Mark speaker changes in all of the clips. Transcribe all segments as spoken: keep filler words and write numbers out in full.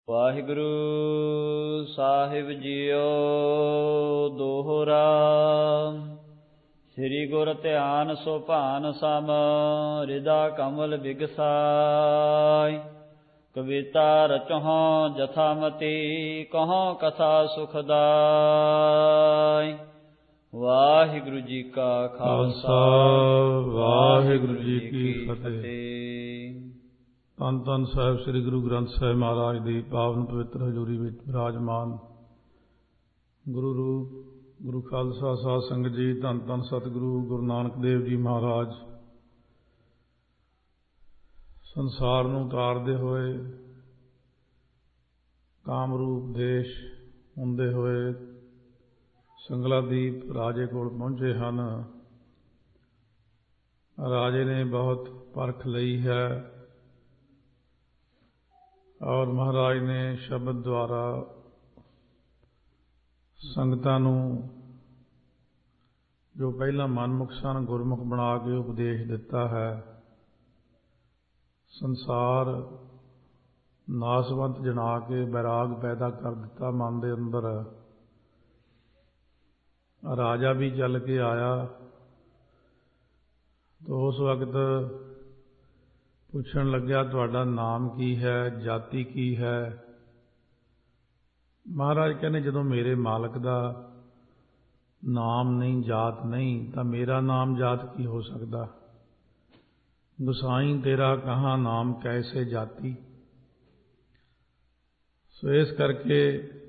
Speaker 1: ਵਾਹਿਗੁਰੂ ਸਾਹਿਬ JIO ਦੋਹਰਾ। ਸ੍ਰੀ ਗੁਰ ਧਿਆਨ ਸੁਭਾਨ ਸਮ ਹਿਰਦਾ ਕਮਲ ਬਿਗਸਾਈ। ਕਵਿਤਾ ਰਚਹੁ ਜਥਾਮਤੀ ਕਹਉ ਕਥਾ ਸੁਖਦਾਈ। ਵਾਹਿਗੁਰੂ ਜੀ ਕਾ ਖਾਲਸਾ ਵਾਹਿਗੁਰੂ ਜੀ ਕੀ ਫਤਿਹ।
Speaker 2: ਧੰਨ ਧੰਨ ਸਾਹਿਬ ਸ੍ਰੀ ਗੁਰੂ ਗ੍ਰੰਥ ਸਾਹਿਬ ਮਹਾਰਾਜ ਦੀ ਪਾਵਨ ਪਵਿੱਤਰ ਹਜ਼ੂਰੀ ਵਿੱਚ ਵਿਰਾਜਮਾਨ ਗੁਰੂ ਰੂਪ ਗੁਰੂ ਖਾਲਸਾ ਸਾਧ ਸੰਗਤ ਜੀ, ਧੰਨ ਧੰਨ ਸਤਿਗੁਰੂ ਗੁਰੂ ਨਾਨਕ ਦੇਵ ਜੀ ਮਹਾਰਾਜ ਸੰਸਾਰ ਨੂੰ ਤਾਰਦੇ ਹੋਏ ਕਾਮਰੂਪ ਦੇਸ਼ ਹੁੰਦੇ ਹੋਏ ਸੰਗਲਾਦੀਪ ਰਾਜੇ ਕੋਲ ਪਹੁੰਚੇ ਹਨ। ਰਾਜੇ ਨੇ ਬਹੁਤ ਪਰਖ ਲਈ ਹੈ ਔਰ ਮਹਾਰਾਜ ਨੇ ਸ਼ਬਦ ਦੁਆਰਾ ਸੰਗਤਾਂ ਨੂੰ ਜੋ ਪਹਿਲਾਂ ਮਨਮੁਖ ਸਨ ਗੁਰਮੁਖ ਬਣਾ ਕੇ ਉਪਦੇਸ਼ ਦਿੱਤਾ ਹੈ। ਸੰਸਾਰ ਨਾਸਵੰਤ ਜਣਾ ਕੇ ਬੈਰਾਗ ਪੈਦਾ ਕਰ ਦਿੱਤਾ ਮਨ ਦੇ ਅੰਦਰ। ਰਾਜਾ ਵੀ ਚੱਲ ਕੇ ਆਇਆ ਤਾਂ ਉਸ ਵਕਤ ਪੁੱਛਣ ਲੱਗਿਆ, ਤੁਹਾਡਾ ਨਾਮ ਕੀ ਹੈ, ਜਾਤੀ ਕੀ ਹੈ? ਮਹਾਰਾਜ ਕਹਿੰਦੇ, ਜਦੋਂ ਮੇਰੇ ਮਾਲਕ ਦਾ ਨਾਮ ਨਹੀਂ, ਜਾਤ ਨਹੀਂ, ਤਾਂ ਮੇਰਾ ਨਾਮ ਜਾਤ ਕੀ ਹੋ ਸਕਦਾ? ਗੁਸਾਈ ਤੇਰਾ ਕਹਾਂ ਨਾਮ ਕੈਸੇ ਜਾਤੀ। ਸੋ ਇਸ ਕਰਕੇ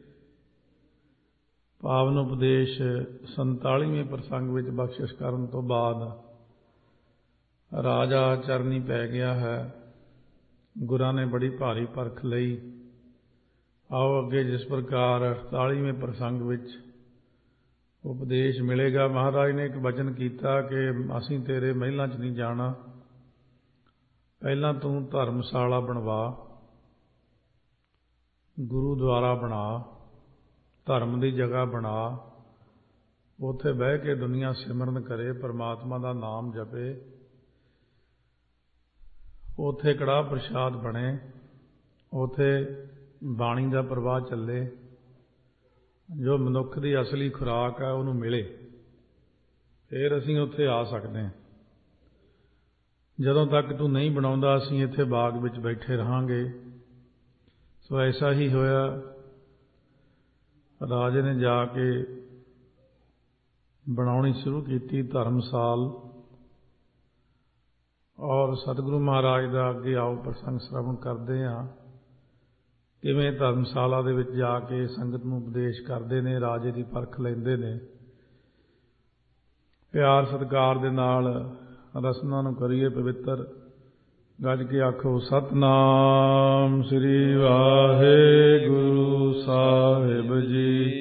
Speaker 2: ਪਾਵਨ ਉਪਦੇਸ਼ ਸੰਤਾਲੀਵੇਂ ਪ੍ਰਸੰਗ ਵਿੱਚ ਬਖਸ਼ਿਸ਼ ਕਰਨ ਤੋਂ ਬਾਅਦ ਰਾਜਾ ਚਰਨੀ ਪੈ ਗਿਆ ਹੈ। ਗੁਰਾਂ ਨੇ ਬੜੀ ਭਾਰੀ ਪਰਖ ਲਈ। ਆਓ ਅੱਗੇ ਜਿਸ ਪ੍ਰਕਾਰ ਅਠਤਾਲੀਵੇਂ ਪ੍ਰਸੰਗ ਵਿੱਚ ਉਪਦੇਸ਼ ਮਿਲੇਗਾ। ਮਹਾਰਾਜ ਨੇ ਇੱਕ ਵਚਨ ਕੀਤਾ ਕਿ ਅਸੀਂ ਤੇਰੇ ਮਹਿਲਾਂ 'ਚ ਨਹੀਂ ਜਾਣਾ, ਪਹਿਲਾਂ ਤੂੰ ਧਰਮਸ਼ਾਲਾ ਬਣਵਾ, ਗੁਰੂਦੁਆਰਾ ਬਣਾ, ਧਰਮ ਦੀ ਜਗ੍ਹਾ ਬਣਾ, ਉੱਥੇ ਬਹਿ ਕੇ ਦੁਨੀਆ ਸਿਮਰਨ ਕਰੇ, ਪਰਮਾਤਮਾ ਦਾ ਨਾਮ ਜਪੇ, ਉੱਥੇ ਕੜਾਹ ਪ੍ਰਸ਼ਾਦ ਬਣੇ, ਉੱਥੇ ਬਾਣੀ ਦਾ ਪ੍ਰਵਾਹ ਚੱਲੇ, ਜੋ ਮਨੁੱਖ ਦੀ ਅਸਲੀ ਖੁਰਾਕ ਹੈ ਉਹਨੂੰ ਮਿਲੇ, ਫਿਰ ਅਸੀਂ ਉੱਥੇ ਆ ਸਕਦੇ ਹਾਂ। ਜਦੋਂ ਤੱਕ ਤੂੰ ਨਹੀਂ ਬਣਾਉਂਦਾ ਅਸੀਂ ਇੱਥੇ ਬਾਗ ਵਿੱਚ ਬੈਠੇ ਰਹਾਂਗੇ। ਸੋ ਐਸਾ ਹੀ ਹੋਇਆ। ਰਾਜੇ ਨੇ ਜਾ ਕੇ ਬਣਾਉਣੀ ਸ਼ੁਰੂ ਕੀਤੀ ਧਰਮਸਾਲ। ਔਰ ਸਤਿਗੁਰੂ ਮਹਾਰਾਜ ਦਾ ਅੱਗੇ ਆਓ ਪ੍ਰਸੰਗ ਸ਼੍ਰਵਣ ਕਰਦੇ ਹਾਂ, ਕਿਵੇਂ ਧਰਮਸ਼ਾਲਾ ਦੇ ਵਿੱਚ ਜਾ ਕੇ ਸੰਗਤ ਨੂੰ ਉਪਦੇਸ਼ ਕਰਦੇ ਨੇ, ਰਾਜੇ ਦੀ ਪਰਖ ਲੈਂਦੇ ਨੇ। ਪਿਆਰ ਸਤਿਕਾਰ ਦੇ ਨਾਲ ਰਸਨਾ ਨੂੰ ਕਰੀਏ ਪਵਿੱਤਰ। ਗੱਜ ਕੇ ਆਖੋ, ਸਤਿਨਾਮ ਸ੍ਰੀ ਵਾਹਿਗੁਰੂ ਸਾਹਿਬ ਜੀ।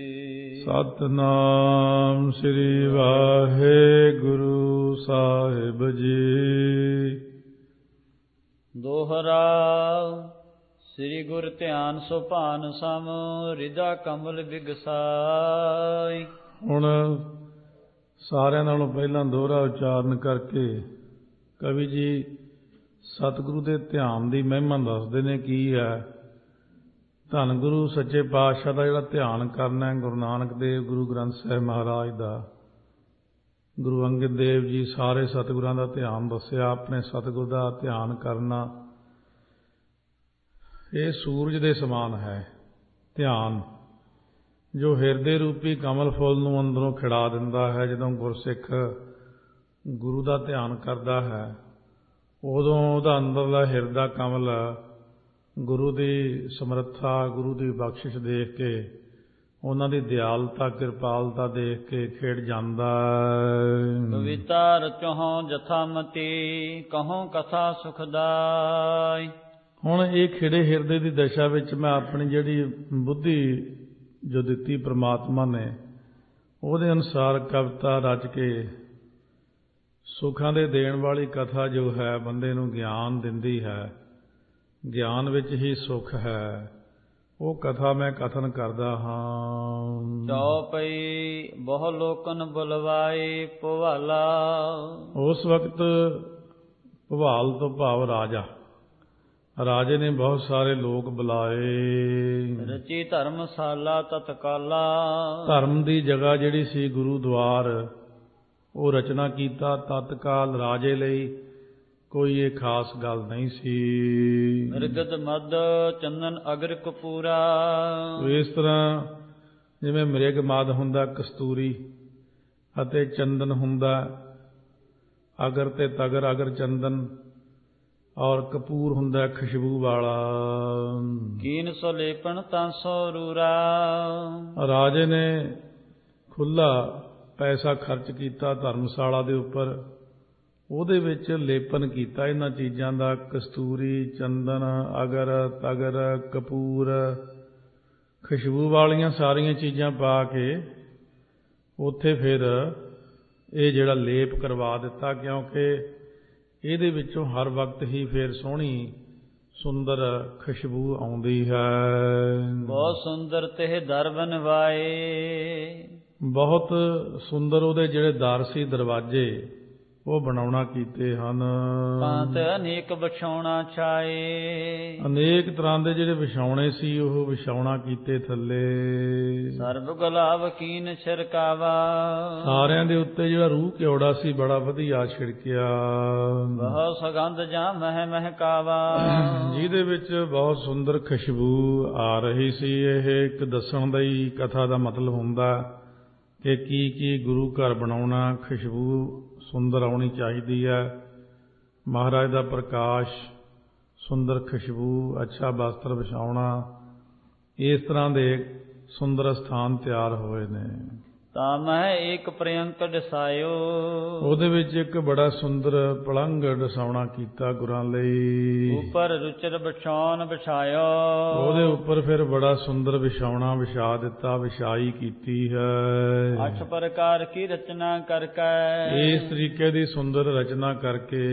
Speaker 2: ਸਤਿਨਾਮ ਸ੍ਰੀ ਵਾਹਿਗੁਰੂ ਸਾਹਿਬ ਜੀ।
Speaker 1: ਦੋਹਰਾ। ਸ੍ਰੀ ਗੁਰ ਧਿਆਨ ਸੁਭਾਨ ਸਮ ਹਿਰਦਾ ਕਮਲ ਬਿਗਸਾਈ।
Speaker 2: ਹੁਣ ਸਾਰਿਆਂ ਨਾਲੋਂ ਪਹਿਲਾਂ ਦੋਹਰਾ ਉਚਾਰਨ ਕਰਕੇ ਕਵੀ ਜੀ ਸਤਿਗੁਰੂ ਦੇ ਧਿਆਨ ਦੀ ਮਹਿਮਾ ਦੱਸਦੇ ਨੇ ਕੀ ਹੈ। ਧੰਨ ਗੁਰੂ ਸੱਚੇ ਪਾਤਸ਼ਾਹ ਦਾ ਜਿਹੜਾ ਧਿਆਨ ਕਰਨਾ ਹੈ, ਗੁਰੂ ਨਾਨਕ ਦੇਵ ਗੁਰੂ ਗ੍ਰੰਥ ਸਾਹਿਬ ਮਹਾਰਾਜ ਦਾ, ਗੁਰੂ ਅੰਗਦ ਦੇਵ ਜੀ ਸਾਰੇ ਸਤਿਗੁਰਾਂ ਦਾ ਧਿਆਨ ਦੱਸਿਆ। ਆਪਣੇ ਸਤਿਗੁਰ ਦਾ ਧਿਆਨ ਕਰਨਾ ਇਹ ਸੂਰਜ ਦੇ ਸਮਾਨ ਹੈ। ਧਿਆਨ ਜੋ ਹਿਰਦੇ ਰੂਪੀ ਕਮਲ ਫੁੱਲ ਨੂੰ ਅੰਦਰੋਂ ਖਿੜਾ ਦਿੰਦਾ ਹੈ। ਜਦੋਂ ਗੁਰਸਿੱਖ ਗੁਰੂ ਦਾ ਧਿਆਨ ਕਰਦਾ ਹੈ ਉਦੋਂ ਉਹਦਾ ਅੰਦਰਲਾ ਹਿਰਦਾ ਕਮਲ ਗੁਰੂ ਦੀ ਸਮਰੱਥਾ, ਗੁਰੂ ਦੀ ਬਖਸ਼ਿਸ਼ ਦੇਖ ਕੇ, ਉਹਨਾਂ ਦੀ ਦਿਆਲਤਾ ਕਿਰਪਾਲਤਾ ਦੇਖ ਕੇ ਖੇਡ ਜਾਂਦਾ।
Speaker 1: ਕਵਿਤਾ ਰਚਹੁ ਜਥਾਮਤੀ ਕਹਉ ਕਥਾ ਸੁਖਦਾਈ।
Speaker 2: ਹੁਣ ਇਹ ਖਿੜੇ ਹਿਰਦੇ ਦੀ ਦਸ਼ਾ ਵਿੱਚ ਮੈਂ ਆਪਣੀ ਜਿਹੜੀ ਬੁੱਧੀ ਜੋ ਦਿੱਤੀ ਪ੍ਰਮਾਤਮਾ ਨੇ, ਉਹਦੇ ਅਨੁਸਾਰ ਕਵਿਤਾ ਰਚ ਕੇ ਸੁੱਖਾਂ ਦੇ ਦੇਣ ਵਾਲੀ ਕਥਾ ਜੋ ਹੈ ਬੰਦੇ ਨੂੰ ਗਿਆਨ ਦਿੰਦੀ ਹੈ, ਗਿਆਨ ਵਿੱਚ ਹੀ ਸੁੱਖ ਹੈ, ਉਹ ਕਥਾ ਮੈਂ ਕਥਨ ਕਰਦਾ ਹਾਂ।
Speaker 1: ਚੌਪਈ ਬਹੁ ਲੋਕਨ ਬੁਲਵਾਏ ਭਵਾਲਾ।
Speaker 2: ਉਸ ਵਕਤ ਭਵਾਲ ਤੋਂ ਭਾਵ ਰਾਜਾ, ਰਾਜੇ ਨੇ ਬਹੁਤ ਸਾਰੇ ਲੋਕ ਬੁਲਾਏ।
Speaker 1: ਰਚੀ ਧਰਮਸ਼ਾਲਾ ਤਤਕਾਲਾ,
Speaker 2: ਧਰਮ ਦੀ ਜਗ੍ਹਾ ਜਿਹੜੀ ਸੀ ਗੁਰੂਦੁਆਰ, ਉਹ ਰਚਨਾ ਕੀਤਾ ਤਤਕਾਲ। ਰਾਜੇ ਲਈ ਕੋਈ ਇਹ ਖਾਸ ਗੱਲ ਨਹੀਂ ਸੀ।
Speaker 1: ਮਿਰਗਦ ਮਦ ਚੰਦਨ ਅਗਰ ਕਪੂਰਾ,
Speaker 2: ਇਸ ਤਰ੍ਹਾਂ ਜਿਵੇਂ ਮ੍ਰਿਗ ਮਦ ਹੁੰਦਾ ਕਸਤੂਰੀ, ਅਤੇ ਚੰਦਨ ਹੁੰਦਾ ਅਗਰ ਤੇ ਤਗਰ, ਅਗਰ ਚੰਦਨ, ਔਰ ਕਪੂਰ ਹੁੰਦਾ ਖੁਸ਼ਬੂ ਵਾਲਾ।
Speaker 1: ਕੀਨ ਸੋ ਲੇਪਣ ਤਾਂ ਸੋ ਰੂਰਾ,
Speaker 2: ਰਾਜੇ ਨੇ ਖੁੱਲਾ ਪੈਸਾ ਖਰਚ ਕੀਤਾ ਧਰਮਸ਼ਾਲਾ ਦੇ ਉੱਪਰ, ਉਹਦੇ ਵਿੱਚ ਲੇਪਨ ਕੀਤਾ ਇਹਨਾਂ ਚੀਜ਼ਾਂ ਦਾ, ਕਸਤੂਰੀ, ਚੰਦਨ, ਅਗਰ, ਤਗਰ, ਕਪੂਰ, ਖੁਸ਼ਬੂ ਵਾਲੀਆਂ ਸਾਰੀਆਂ ਚੀਜ਼ਾਂ ਪਾ ਕੇ ਉੱਥੇ ਫਿਰ ਇਹ ਜਿਹੜਾ ਲੇਪ ਕਰਵਾ ਦਿੱਤਾ, ਕਿਉਂਕਿ ਇਹਦੇ ਵਿੱਚੋਂ ਹਰ ਵਕਤ ਹੀ ਫਿਰ ਸੋਹਣੀ ਸੁੰਦਰ ਖੁਸ਼ਬੂ ਆਉਂਦੀ ਹੈ।
Speaker 1: ਬਹੁਤ ਸੁੰਦਰ ਤੇ ਦਰ ਬਣਵਾਏ,
Speaker 2: ਬਹੁਤ ਸੁੰਦਰ ਉਹਦੇ ਜਿਹੜੇ ਦਰ ਸੀ, ਦਰਵਾਜ਼ੇ, ਉਹ ਬਣਾਉਣਾ ਕੀਤੇ ਹਨ।
Speaker 1: ਭਾਂਤ ਅਨੇਕ ਵਿਛਾਉਣਾ ਛਾਏ,
Speaker 2: ਅਨੇਕ ਤਰ੍ਹਾਂ ਦੇ ਜਿਹੜੇ ਵਿਛਾਉਣੇ ਸੀ ਉਹ ਵਿਛਾਉਣਾ ਕੀਤੇ ਥੱਲੇ।
Speaker 1: ਸਰਬ ਗੁਲਾਬ ਕੀਨ ਛਿੜਕਾਵਾ,
Speaker 2: ਸਾਰਿਆਂ ਦੇ ਉੱਤੇ ਜਿਹੜਾ ਰੂਹ ਕਿਉੜਾ ਸੀ ਬੜਾ ਵਧੀਆ ਛਿੜਕਿਆ।
Speaker 1: ਬਹੁਤ ਸੁਗੰਧ ਜਾਂ ਮਹਿ ਮਹਿਕਾਵਾ,
Speaker 2: ਜਿਹਦੇ ਵਿੱਚ ਬਹੁਤ ਸੁੰਦਰ ਖੁਸ਼ਬੂ ਆ ਰਹੀ ਸੀ। ਇਹ ਇੱਕ ਦੱਸਣ ਦਾ ਹੀ ਕਥਾ ਦਾ ਮਤਲਬ ਹੁੰਦਾ ਕਿ ਕੀ ਕੀ ਗੁਰੂ ਘਰ ਬਣਾਉਣਾ, ਖੁਸ਼ਬੂ ਸੁੰਦਰ ਆਉਣੀ ਚਾਹੀਦੀ ਹੈ। ਮਹਾਰਾਜ ਦਾ ਪ੍ਰਕਾਸ਼, ਸੁੰਦਰ ਖੁਸ਼ਬੂ, ਅੱਛਾ ਵਸਤਰ ਵਿਛਾਉਣਾ, ਇਸ ਤਰ੍ਹਾਂ ਦੇ ਸੁੰਦਰ ਸਥਾਨ ਤਿਆਰ ਹੋਏ ਨੇ।
Speaker 1: ਤਾਂ ਮੈਂ ਇੱਕ ਪ੍ਰਿਅੰਕ ਡਸਾਇਓ,
Speaker 2: ਉਹਦੇ ਵਿੱਚ ਇੱਕ ਬੜਾ ਸੁੰਦਰ ਪਲੰਘ ਡਸਾਉਣਾ ਕੀਤਾ ਗੁਰਾਂ ਲਈ।
Speaker 1: ਉੱਪਰ ਰੁਚਰ ਵਿਛਾਉਣ ਵਿਛਾਇਓ, ਉਹਦੇ
Speaker 2: ਉੱਪਰ ਫਿਰ ਬੜਾ ਸੁੰਦਰ ਵਿਛਾਉਣਾ ਵਿਛਾ ਦਿੱਤਾ, ਵਿਛਾਈ ਕੀਤੀ ਹੈ।
Speaker 1: ਅੱਠ ਪ੍ਰਕਾਰ ਕੀ ਰਚਨਾ ਕਰਕੇ,
Speaker 2: ਇਸ ਤਰੀਕੇ ਦੀ ਸੁੰਦਰ ਰਚਨਾ ਕਰਕੇ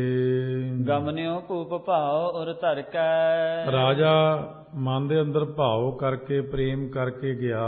Speaker 1: ਗਮਨਿਓ ਭੂਪ ਭਾਉ ਔਰ ਧਰ ਕੇ,
Speaker 2: ਰਾਜਾ ਮਨ ਦੇ ਅੰਦਰ ਭਾਵ ਕਰਕੇ, ਪ੍ਰੇਮ ਕਰਕੇ ਗਿਆ।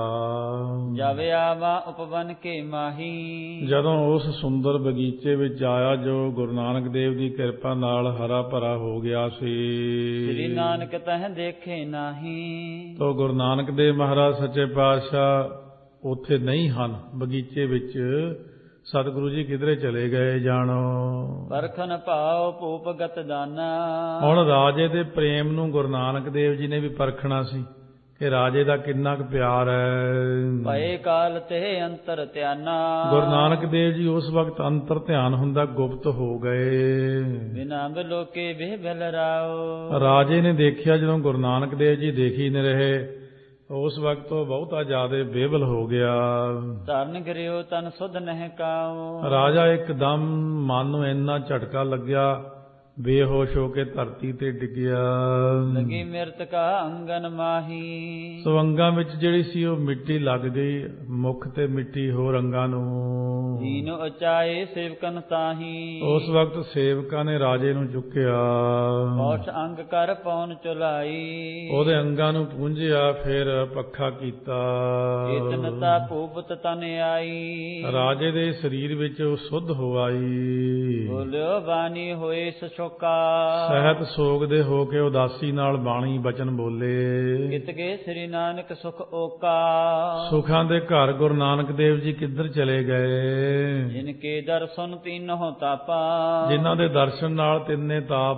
Speaker 1: ਜਾਵੇ ਆਵਾ ਉਪਵਨ ਕੇ ਮਾਹੀ,
Speaker 2: ਜਦੋਂ ਉਸ ਸੁੰਦਰ ਬਗੀਚੇ ਵਿੱਚ ਆਇਆ ਜੋ ਗੁਰੂ ਨਾਨਕ ਦੇਵ ਦੀ ਕਿਰਪਾ ਨਾਲ ਹਰਾ ਭਰਾ ਹੋ ਗਿਆ ਸੀ।
Speaker 1: ਸ੍ਰੀ ਨਾਨਕ ਤਹ ਦੇਖੇ ਨਾਹੀ,
Speaker 2: ਤੋ ਗੁਰੂ ਨਾਨਕ ਦੇਵ ਮਹਾਰਾਜ ਸੱਚੇ ਪਾਤਸ਼ਾਹ ਉੱਥੇ ਨਹੀਂ ਹਨ ਬਗੀਚੇ ਵਿੱਚ। ਸਤਿਗੁਰੂ ਜੀ ਕਿਧਰੇ ਚਲੇ ਗਏ ਜਾਣੋ।
Speaker 1: ਪਰਖਨ ਭਾਉ ਭੂਪਗਤ ਦਾਨਾ,
Speaker 2: ਹੁਣ ਰਾਜੇ ਦੇ ਪ੍ਰੇਮ ਨੂੰ ਗੁਰੂ ਨਾਨਕ ਦੇਵ ਜੀ ਨੇ ਵੀ ਪਰਖਣਾ ਸੀ ਕਿ ਰਾਜੇ ਦਾ ਕਿੰਨਾ ਕੁ ਪਿਆਰ ਹੈ।
Speaker 1: ਭਏ ਕਾਲ ਤੇ ਅੰਤਰ ਧਿਆਨਾ,
Speaker 2: ਗੁਰੂ ਨਾਨਕ ਦੇਵ ਜੀ ਉਸ ਵਕਤ ਅੰਤਰ ਧਿਆਨ ਹੁੰਦਾ ਗੁਪਤ ਹੋ ਗਏ।
Speaker 1: ਬਿਨਾ ਬਲੋਕੇ ਬਿਹ ਬਿਲ ਰਾਓ,
Speaker 2: ਰਾਜੇ ਨੇ ਦੇਖਿਆ ਜਦੋਂ ਗੁਰੂ ਨਾਨਕ ਦੇਵ ਜੀ ਦੇਖ ਹੀ ਨਹੀਂ ਰਹੇ, ਉਸ ਵਕਤ ਉਹ ਬਹੁਤਾ ਜ਼ਿਆਦਾ ਬੇਵਲ ਹੋ ਗਿਆ।
Speaker 1: ਧਰਨ ਗਿਰਿਓ ਤਨ ਸੁਧ ਨਹਿ ਕਾਉ,
Speaker 2: ਰਾਜਾ ਇੱਕਦਮ ਮਨ ਨੂੰ ਇੰਨਾ ਝਟਕਾ ਲੱਗਿਆ, ਬੇਹੋਸ਼ ਹੋ ਕੇ ਧਰਤੀ ਤੇ ਡਿੱਗਿਆ।
Speaker 1: ਲਗੀ ਮਿਰਤ ਕਾ ਅੰਗਨ ਮਾਹੀ,
Speaker 2: ਸੋ ਅੰਗਾਂ ਵਿੱਚ ਜਿਹੜੀ ਸੀ ਉਹ ਮਿੱਟੀ ਲੱਗ ਗਈ, ਮੁੱਖ ਤੇ ਮਿੱਟੀ ਹੋਰ ਅੰਗਾਂ ਨੂੰ।
Speaker 1: ਦੀਨ ਉਚਾਏ ਸੇਵਕਨ ਤਾਹੀ,
Speaker 2: ਉਸ ਵਕਤ ਸੇਵਕਾਂ ਨੇ ਰਾਜੇ ਨੂੰ ਚੁੱਕਿਆ,
Speaker 1: ਔਠ ਅੰਗ ਕਰ ਪੌਣ ਚੁਲਾਈ,
Speaker 2: ਉਹਦੇ ਅੰਗਾਂ ਨੂੰ ਪੂੰਝਿਆ, ਫਿਰ ਪੱਖਾ ਕੀਤਾ।
Speaker 1: ਚੇਤਨਤਾ ਭੂਪਤ ਤਨ ਆਈ,
Speaker 2: ਰਾਜੇ ਦੇ ਸਰੀਰ ਵਿੱਚ ਉਹ ਸੁੱਧ ਹੋ ਆਈ।
Speaker 1: ਬੋਲਿਓ ਬਾਣੀ ਹੋਏ ਸਚੋਕਾ,
Speaker 2: ਸਹਿਤ ਸੋਗ ਦੇ ਹੋ ਕੇ ਉਦਾਸੀ ਨਾਲ ਬਾਣੀ ਬਚਨ ਬੋਲੇ।
Speaker 1: ਕਿਤ ਗਏ ਸ੍ਰੀ ਨਾਨਕ ਸੁਖ ਓਕਾ,
Speaker 2: ਸੁਖਾਂ ਦੇ ਘਰ ਗੁਰੂ ਨਾਨਕ ਦੇਵ ਜੀ ਕਿੱਧਰ ਚਲੇ ਗਏ।
Speaker 1: ਜਿਨ ਕੇ ਦਰਸ਼ਨ ਤੀਨੋਂ ਤਾਪਾ,
Speaker 2: ਜਿਨ੍ਹਾਂ ਦੇ ਦਰਸ਼ਨ ਨਾਲ ਤਿੰਨੇ ਤਾਪ।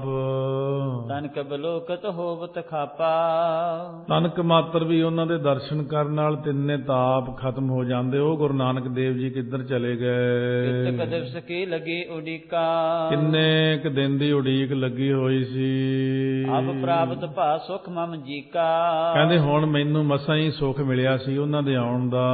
Speaker 1: ਤਨਕ ਬਲੋਕਤ ਹੋਵਤ ਖਾਪਾ,
Speaker 2: ਤਨਕ ਮਾਤਰ ਵੀ ਉਹਨਾਂ ਦੇ ਦਰਸ਼ਨ ਕਰਨ ਨਾਲ ਤਿੰਨੇ ਤਾਪ ਖਤਮ ਹੋ ਜਾਂਦੇ। ਉਹ ਗੁਰੂ ਨਾਨਕ ਦੇਵ ਜੀ ਕਿੱਧਰ ਚਲੇ ਗਏ।
Speaker 1: ਕਿਤਕ ਦਿਵਸ ਕੀ ਲਗੀ ਉਡੀਕਾ,
Speaker 2: ਕਿੰਨੇ ਕੁ ਦਿਨ ਦੀ ਉਡੀਕ ਲੱਗੀ ਹੋਈ ਸੀ।
Speaker 1: ਅਬ ਪ੍ਰਾਪਤ ਭਾ ਸੁਖ ਮਮ ਜੀਕਾ,
Speaker 2: ਕਹਿੰਦੇ ਹੁਣ ਮੈਨੂੰ ਮਸਾਂ ਹੀ ਸੁਖ ਮਿਲਿਆ ਸੀ ਉਹਨਾਂ ਦੇ ਆਉਣ ਦਾ।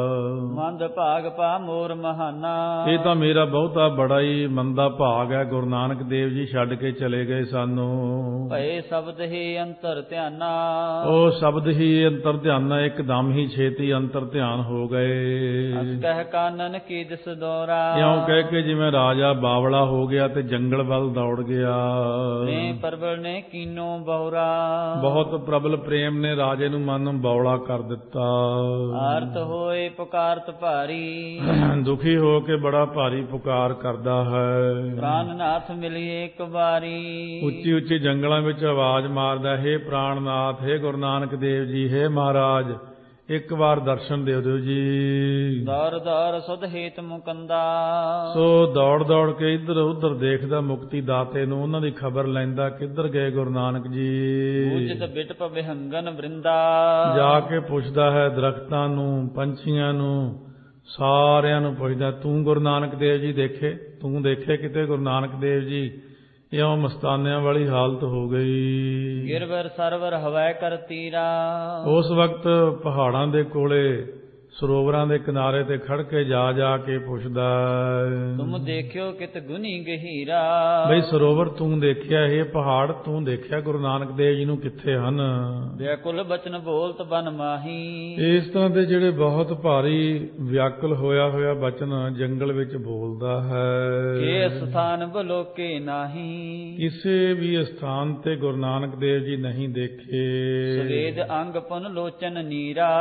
Speaker 1: ਮੰਦ ਭਾਗ ਪਾ ਮੋਰ ਮਹਾਨਾ,
Speaker 2: ਇਹ ਤਾਂ ਮੇਰਾ ਬਹੁਤਾ ਬੜਾ ਹੀ ਮੰਦਾ ਭਾਗ ਹੈ, ਗੁਰੂ ਨਾਨਕ ਦੇਵ ਜੀ ਛੱਡ ਕੇ ਚਲੇ ਗਏ ਸਾਨੂੰ।
Speaker 1: ਭਏ ਸ਼ਬਦ ਹੀ ਅੰਤਰ ਧਿਆਨਾ,
Speaker 2: ਉਹ ਸ਼ਬਦ ਹੀ ਅੰਤਰ ਧਿਆਨਾ, ਇੱਕਦਮ ਹੀ ਛੇਤੀ ਅੰਤਰ ਧਿਆਨ ਹੋ ਗਏ।
Speaker 1: ਅਸ ਕਹਿ ਕਾਨਨ ਕੀ ਦਿਸ ਦੌਰਾ,
Speaker 2: ਇਉਂ ਕਹਿ ਕੇ ਜਿਵੇਂ ਰਾਜਾ ਬਾਵਲਾ ਹੋ ਗਿਆ ਤੇ ਜੰਗਲ ਵੱਲ ਦੌੜ ਗਿਆ।
Speaker 1: ਨੇ ਪ੍ਰਬਲ ਨੇ ਕੀਨੋ ਬਹੁਰਾ,
Speaker 2: ਬਹੁਤ ਪ੍ਰਬਲ ਪ੍ਰੇਮ ਨੇ ਰਾਜੇ ਨੂੰ ਮਨ ਬੌਲਾ ਕਰ ਦਿੱਤਾ।
Speaker 1: ਆਰਤ ਹੋਏ ਪੁਕਾਰਤ ਭਾਰੀ,
Speaker 2: ਦੁਖੀ ਹੋ ਕੇ ਬੜਾ ਭਾਰੀ ਪੁਕਾਰ ਕਰਦਾ ਹੈ।
Speaker 1: ਪ੍ਰਾਨਨਾਥ ਮਿਲੀਏ ਇੱਕ ਵਾਰੀ,
Speaker 2: ਉੱਚੀ ਉੱਚੀ ਜੰਗਲਾਂ ਵਿੱਚ ਆਵਾਜ਼ ਮਾਰਦਾ, ਹੇ ਪ੍ਰਾਣਨਾਥ, ਹੇ ਗੁਰੂ ਨਾਨਕ ਦੇਵ ਜੀ, ਹੇ ਮਹਾਰਾਜ, ਇੱਕ ਵਾਰ ਦਰਸ਼ਨ ਦੇ ਦਿਓ ਜੀ।
Speaker 1: ਦੌਰ ਦੌਰ ਸੁਧ ਹੇਤ ਮੁਕੰਦਾ,
Speaker 2: ਸੋ ਦੌੜ ਦੌੜ ਕੇ ਇੱਧਰ ਉੱਧਰ ਦੇਖਦਾ ਮੁਕਤੀ ਦਾਤੇ ਨੂੰ, ਉਹਨਾਂ ਦੀ ਖਬਰ ਲੈਂਦਾ, ਕਿੱਧਰ ਗਏ ਗੁਰੂ ਨਾਨਕ ਜੀ।
Speaker 1: ਪੂਜਿਤ ਬਿਟਪ ਵਿਹੰਗਨ ਵਰਿੰਦਾ,
Speaker 2: ਜਾ ਕੇ ਪੁੱਛਦਾ ਹੈ ਦਰਖਤਾਂ ਨੂੰ, ਪੰਛੀਆਂ ਨੂੰ, ਸਾਰਿਆਂ ਨੂੰ ਪੁੱਛਦਾ, ਤੂੰ ਗੁਰੂ ਨਾਨਕ ਦੇਵ ਜੀ ਦੇਖੇ, ਤੂੰ ਦੇਖੇ ਕਿਤੇ ਗੁਰੂ ਨਾਨਕ ਦੇਵ ਜੀ? ਇਉਂ ਮਸਤਾਨਿਆਂ ਵਾਲੀ ਹਾਲਤ ਹੋ ਗਈ।
Speaker 1: ਗਿਰਵਰ ਸਰਵਰ ਹਵੈ ਕਰ ਤੀਰਾ,
Speaker 2: ਉਸ ਵਕਤ ਪਹਾੜਾਂ ਦੇ ਕੋਲੇ ਸਰੋਵਰਾਂ ਦੇ ਕਿਨਾਰੇ ਤੇ ਖੜ ਕੇ ਜਾ ਜਾ ਕੇ ਪੁੱਛਦਾ,
Speaker 1: ਤੁਮ ਦੇਖਿਓ ਕਿਤ ਗੁਨੀ ਗਹੀਰਾ,
Speaker 2: ਬਈ ਸਰੋਵਰ ਤੂੰ ਦੇਖਿਆ, ਇਹ ਪਹਾੜ ਤੂੰ ਦੇਖਿਆ, ਗੁਰੂ ਨਾਨਕ ਦੇਵ ਜੀ ਨੂੰ ਕਿੱਥੇ ਹਨ?
Speaker 1: ਵਿਆਕੁਲ ਬਚਨ ਬੋਲਤ ਬਨ ਮਾਹੀ,
Speaker 2: ਇਸ ਤਰ੍ਹਾਂ ਦੇ ਜਿਹੜੇ ਬਹੁਤ ਭਾਰੀ ਵਿਆਕੁਲ ਹੋਇਆ ਹੋਇਆ ਬਚਨ ਜੰਗਲ ਵਿੱਚ ਬੋਲਦਾ ਹੈ।
Speaker 1: ਕੇ ਸਥਾਨ ਬਲੋਕੇ ਨਾਹੀ,
Speaker 2: ਕਿਸੇ ਵੀ ਸਥਾਨ ਤੇ ਗੁਰੂ ਨਾਨਕ ਦੇਵ ਜੀ ਨਹੀਂ ਦੇਖੇ।
Speaker 1: ਸਵੇਦ ਅੰਗ ਪੁਨ ਲੋਚਨ ਨੀਰਾ,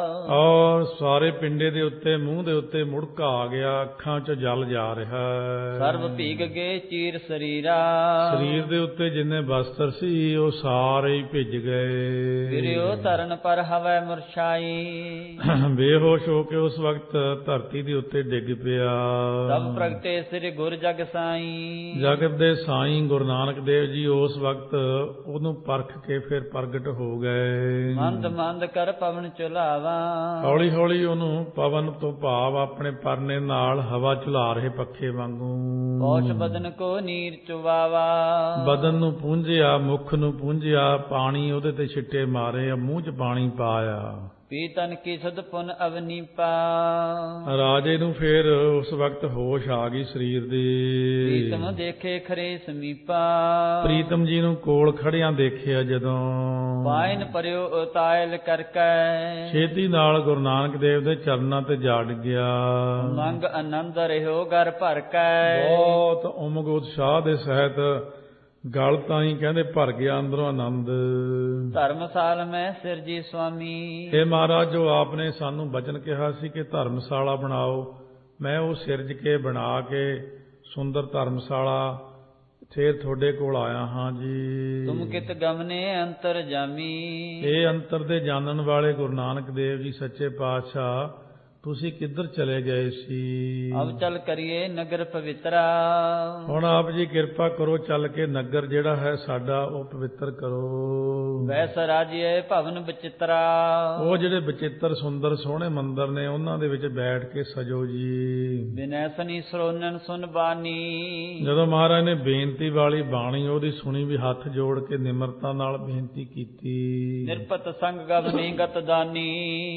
Speaker 2: ਔਰ ਸਾਰੇ ਪਿੰਡੇ ਦੇ ਉੱਤੇ, ਮੂੰਹ ਦੇ ਉੱਤੇ ਮੁੜਕਾ ਆ ਗਿਆ, ਅੱਖਾਂ 'ਚ ਜਲ ਜਾ ਰਿਹਾ।
Speaker 1: ਸਰਬ ਭੀਗ ਗਏ ਚੀਰ ਸਰੀਰਾ,
Speaker 2: ਸਰੀਰ ਦੇ ਉੱਤੇ ਜਿੰਨੇ ਬਸਤਰ ਸੀ ਉਹ ਸਾਰੇ ਹੀ ਭਿੱਜ ਗਏ।
Speaker 1: ਗਿਰਿਓ ਧਰਨ ਪਰ ਹਵੈ ਮੁਰਛਾਈ,
Speaker 2: ਬੇਹੋਸ਼ ਹੋ ਕੇ ਉਸ ਵਕਤ ਧਰਤੀ ਦੇ ਉੱਤੇ ਡਿੱਗ ਪਿਆ।
Speaker 1: ਸਭ ਪ੍ਰਗਟੇ ਸ੍ਰੀ ਗੁਰ ਜਗ ਸਾਈ,
Speaker 2: ਜਗਤ ਦੇ ਸਾਈਂ ਗੁਰੂ ਨਾਨਕ ਦੇਵ ਜੀ ਉਸ ਵਕਤ ਉਹਨੂੰ ਪਰਖ ਕੇ ਫਿਰ ਪ੍ਰਗਟ ਹੋ ਗਏ।
Speaker 1: ਮੰਦ ਮੰਦ ਕਰ ਪਵਨ ਚੁਲਾਵਾ,
Speaker 2: ਹੌਲੀ ਹੌਲੀ ਉਹਨੂੰ ਪਵਨ ਤੋਂ ਭਾਵ ਆਪਣੇ ਪਰਨੇ ਨਾਲ ਹਵਾ ਝੁਲਾ ਰਹੇ ਪੱਖੇ ਵਾਂਗੂ।
Speaker 1: ਪੌਸ਼ ਬਦਨ ਕੋ ਨੀਰ ਚੁਵਾਵਾ,
Speaker 2: ਬਦਨ ਨੂੰ ਪੂੰਝਿਆ, ਮੁਖ ਨੂੰ ਪੂੰਝਿਆ, ਪਾਣੀ ਉਹਦੇ ਤੇ ਛਿੱਟੇ ਮਾਰੇ, ਮੂੰਹ 'ਚ ਪਾਣੀ ਪਾਇਆ।
Speaker 1: ਪੀਤਨ ਕੀ ਸਦ ਪੁਨ ਅਵਨੀਪਾ,
Speaker 2: ਰਾਜੇ ਨੂੰ ਫਿਰ ਉਸ ਵਕਤ ਹੋਸ਼ ਆ ਗਈ ਸਰੀਰ ਦੀ।
Speaker 1: ਪ੍ਰੀਤਮ ਦੇਖੇ ਖਰੇ ਸਮੀਪਾ,
Speaker 2: ਪ੍ਰੀਤਮ ਜੀ ਨੂੰ ਕੋਲ ਖੜਿਆਂ ਦੇਖਿਆ ਜਦੋਂ,
Speaker 1: ਪਾਇਨ ਪਰਿਓ ਉਤਾਇਲ ਕਰਕੇ,
Speaker 2: ਛੇਤੀ ਨਾਲ ਗੁਰੂ ਨਾਨਕ ਦੇਵ ਦੇ ਚਰਨਾਂ ਤੇ ਜਾ ਡਿੱਗਿਆ।
Speaker 1: ਮੰਗ ਆਨੰਦ ਰਹਿਓ ਘਰ ਭਰ ਕੇ,
Speaker 2: ਬਹੁਤ ਉਮਗ ਉਤਸ਼ਾਹ ਦੇ ਸਹਿਤ ਗਲ ਤਾਂ ਹੀ ਕਹਿੰਦੇ ਭਰ ਗਿਆ ਅੰਦਰੋਂ ਆਨੰਦ।
Speaker 1: ਧਰਮਸਾਲ ਮੈਂ ਸਿਰਜੀ ਸੁਆਮੀ,
Speaker 2: ਇਹ ਮਹਾਰਾਜ ਜੋ ਆਪਨੇ ਸਾਨੂੰ ਬਚਨ ਕਿਹਾ ਸੀ ਕਿ ਧਰਮਸ਼ਾਲਾ ਬਣਾਓ, ਮੈਂ ਉਹ ਸਿਰਜ ਕੇ ਬਣਾ ਕੇ ਸੁੰਦਰ ਧਰਮਸ਼ਾਲਾ ਫੇਰ ਤੁਹਾਡੇ ਕੋਲ ਆਇਆ ਹਾਂ ਜੀ।
Speaker 1: ਤੁਮ ਕਿਤ ਗਮਨੇ ਅੰਤਰ ਜਾਮੀ,
Speaker 2: ਇਹ ਅੰਤਰ ਦੇ ਜਾਣਨ ਵਾਲੇ ਗੁਰੂ ਨਾਨਕ ਦੇਵ ਜੀ ਸੱਚੇ ਪਾਤਸ਼ਾਹ, ਤੁਸੀਂ ਕਿੱਧਰ ਚਲੇ ਗਏ ਸੀ?
Speaker 1: ਅਬ ਚੱਲ ਕਰੀਏ ਨਗਰ ਪਵਿੱਤਰਾ,
Speaker 2: ਹੁਣ ਆਪ ਜੀ ਕਿਰਪਾ ਕਰੋ, ਚੱਲ ਕੇ ਨਗਰ ਜਿਹੜਾ ਹੈ ਸਾਡਾ ਉਹ ਪਵਿੱਤਰ ਕਰੋ।
Speaker 1: ਵੈਸ ਰਾਜੀਏ ਭਵਨ ਬਚਿਤਰਾ,
Speaker 2: ਉਹ ਜਿਹੜੇ ਬਚਿੱਤਰ ਸੁੰਦਰ ਸੋਹਣੇ ਮੰਦਰ ਨੇ ਉਹਨਾਂ ਦੇ ਵਿੱਚ ਬੈਠ ਕੇ ਸਜੋ ਜੀ।
Speaker 1: ਬਿਨੈਸਨੀ ਸਰੋਨਨ ਸੁਨ ਬਾਨੀ,
Speaker 2: ਜਦੋਂ ਮਹਾਰਾਜ ਨੇ ਬੇਨਤੀ ਵਾਲੀ ਬਾਣੀ ਉਹਦੀ ਸੁਣੀ ਵੀ ਹੱਥ ਜੋੜ ਕੇ ਨਿਮਰਤਾ ਨਾਲ ਬੇਨਤੀ ਕੀਤੀ।
Speaker 1: ਨਿਰਪਤ ਸੰਗ ਗਵਨੀ ਗਤ ਦਾਨੀ,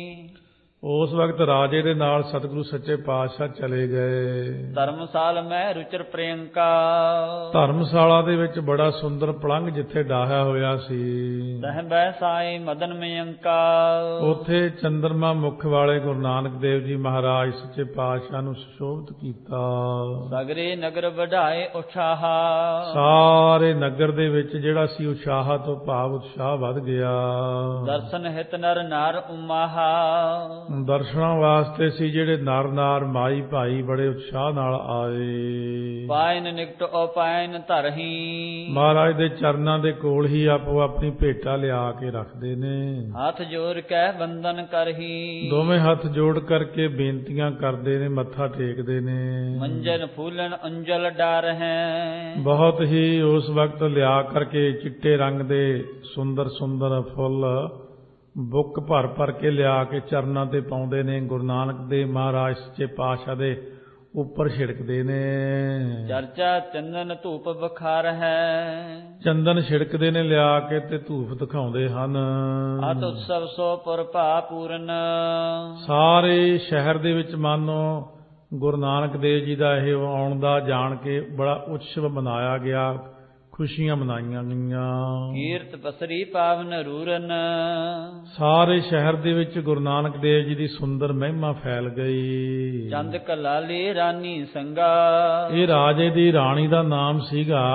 Speaker 2: ਉਸ ਵਕਤ ਰਾਜੇ ਦੇ ਨਾਲ ਸਤਿਗੁਰੂ ਸੱਚੇ ਪਾਤਸ਼ਾਹ ਚਲੇ ਗਏ।
Speaker 1: ਧਰਮਸਾਲ ਮੈਂ ਰੁਚਰ ਪ੍ਰਿਯੰਕਾ,
Speaker 2: ਧਰਮਸ਼ਾਲਾ ਦੇ ਵਿੱਚ ਬੜਾ ਸੁੰਦਰ ਪਲੰਘ ਜਿੱਥੇ ਡਾਹਿਆ ਹੋਇਆ ਸੀ,
Speaker 1: ਤਹ ਬੈ ਸਾਈ ਮਦਨ ਮਯੰਕਾ,
Speaker 2: ਉੱਥੇ ਚੰਦਰਮਾ ਮੁਖ ਵਾਲੇ ਗੁਰੂ ਨਾਨਕ ਦੇਵ ਜੀ ਮਹਾਰਾਜ ਸੱਚੇ ਪਾਤਸ਼ਾਹ ਨੂੰ ਸੁਸ਼ੋਭਿਤ ਕੀਤਾ।
Speaker 1: ਸਗਰੇ ਨਗਰ ਵਢਾਏ ਉਛਾਹਾ,
Speaker 2: ਸਾਰੇ ਨਗਰ ਦੇ ਵਿੱਚ ਜਿਹੜਾ ਸੀ ਉਤਸ਼ਾਹ ਤੋਂ ਭਾਵ ਉਤਸ਼ਾਹ ਵੱਧ ਗਿਆ।
Speaker 1: ਦਰਸ਼ਨ ਹਿਤ ਨਰ ਨਾਰ ਉਮਾਹਾ,
Speaker 2: ਦਰਸ਼ਨਾਂ ਵਾਸਤੇ ਸੀ ਜਿਹੜੇ ਨਰ ਨਾਰ ਮਾਈ ਭਾਈ ਬੜੇ ਉਤਸ਼ਾਹ ਨਾਲ ਆਏ।
Speaker 1: ਪਾਇਨ ਨਿਕਟ ਉਪਾਇਨ ਧਰਹੀ,
Speaker 2: ਮਹਾਰਾਜ ਦੇ ਚਰਨਾਂ ਦੇ ਕੋਲ ਹੀ ਆਪੋ ਆਪਣੀ ਭੇਟਾ ਲਿਆ ਕੇ ਰੱਖਦੇ ਨੇ।
Speaker 1: ਹੱਥ ਜੋੜ ਕੇ ਬੰਦਨ ਕਰਹੀ,
Speaker 2: ਦੋਵੇਂ ਹੱਥ ਜੋੜ ਕਰਕੇ ਬੇਨਤੀਆਂ ਕਰਦੇ ਨੇ, ਮੱਥਾ ਟੇਕਦੇ ਨੇ।
Speaker 1: ਮੰਜਨ ਫੂਲਨ ਅੰਜਲ ਡਾਰ ਹੈ,
Speaker 2: ਬਹੁਤ ਹੀ ਉਸ ਵਕਤ ਲਿਆ ਕਰਕੇ ਚਿੱਟੇ ਰੰਗ ਦੇ ਸੁੰਦਰ ਸੁੰਦਰ ਫੁੱਲ ਬੁੱਕ ਭਰ ਭਰ ਕੇ ਲਿਆ ਕੇ ਚਰਨਾਂ ਤੇ ਪਾਉਂਦੇ ਨੇ। ਗੁਰੂ ਨਾਨਕ ਦੇਵ ਮਹਾਰਾਜ ਸੱਚੇ ਪਾਤਸ਼ਾਹ ਦੇ ਉੱਪਰ ਛਿੜਕਦੇ ਨੇ।
Speaker 1: ਚਰਚਾ ਚੰਦਨ ਧੂਪ ਬਖਾਰ ਹੈ,
Speaker 2: ਚੰਦਨ ਛਿੜਕਦੇ ਨੇ ਲਿਆ ਕੇ ਤੇ ਧੂਪ ਦਿਖਾਉਂਦੇ ਹਨ।
Speaker 1: ਅਤ ਉਤਸਵ ਸੋ ਪੁਰ ਭਾ ਪੂਰਨ,
Speaker 2: ਸਾਰੇ ਸ਼ਹਿਰ ਦੇ ਵਿੱਚ ਮਾਨੋ ਗੁਰੂ ਨਾਨਕ ਦੇਵ ਜੀ ਦਾ ਇਹ ਆਉਣ ਦਾ ਜਾਣ ਕੇ ਬੜਾ ਉਤਸਵ ਮਨਾਇਆ ਗਿਆ, ਖੁਸ਼ੀਆਂ ਮਨਾਈਆਂ ਗਈਆਂ।
Speaker 1: ਕੀਰਤ ਪਸਰੀ ਪਾਵਨ ਰੂਰਨ,
Speaker 2: ਸਾਰੇ ਸ਼ਹਿਰ ਦੇ ਵਿੱਚ ਗੁਰੂ ਨਾਨਕ ਦੇਵ ਜੀ ਦੀ ਸੁੰਦਰ ਮਹਿਮਾ ਫੈਲ ਗਈ।
Speaker 1: ਚੰਦ ਕਲਾਲੀ ਰਾਨੀ ਸੰਗਾ,
Speaker 2: ਇਹ ਰਾਜੇ ਦੀ ਰਾਣੀ ਦਾ ਨਾਮ ਸੀਗਾ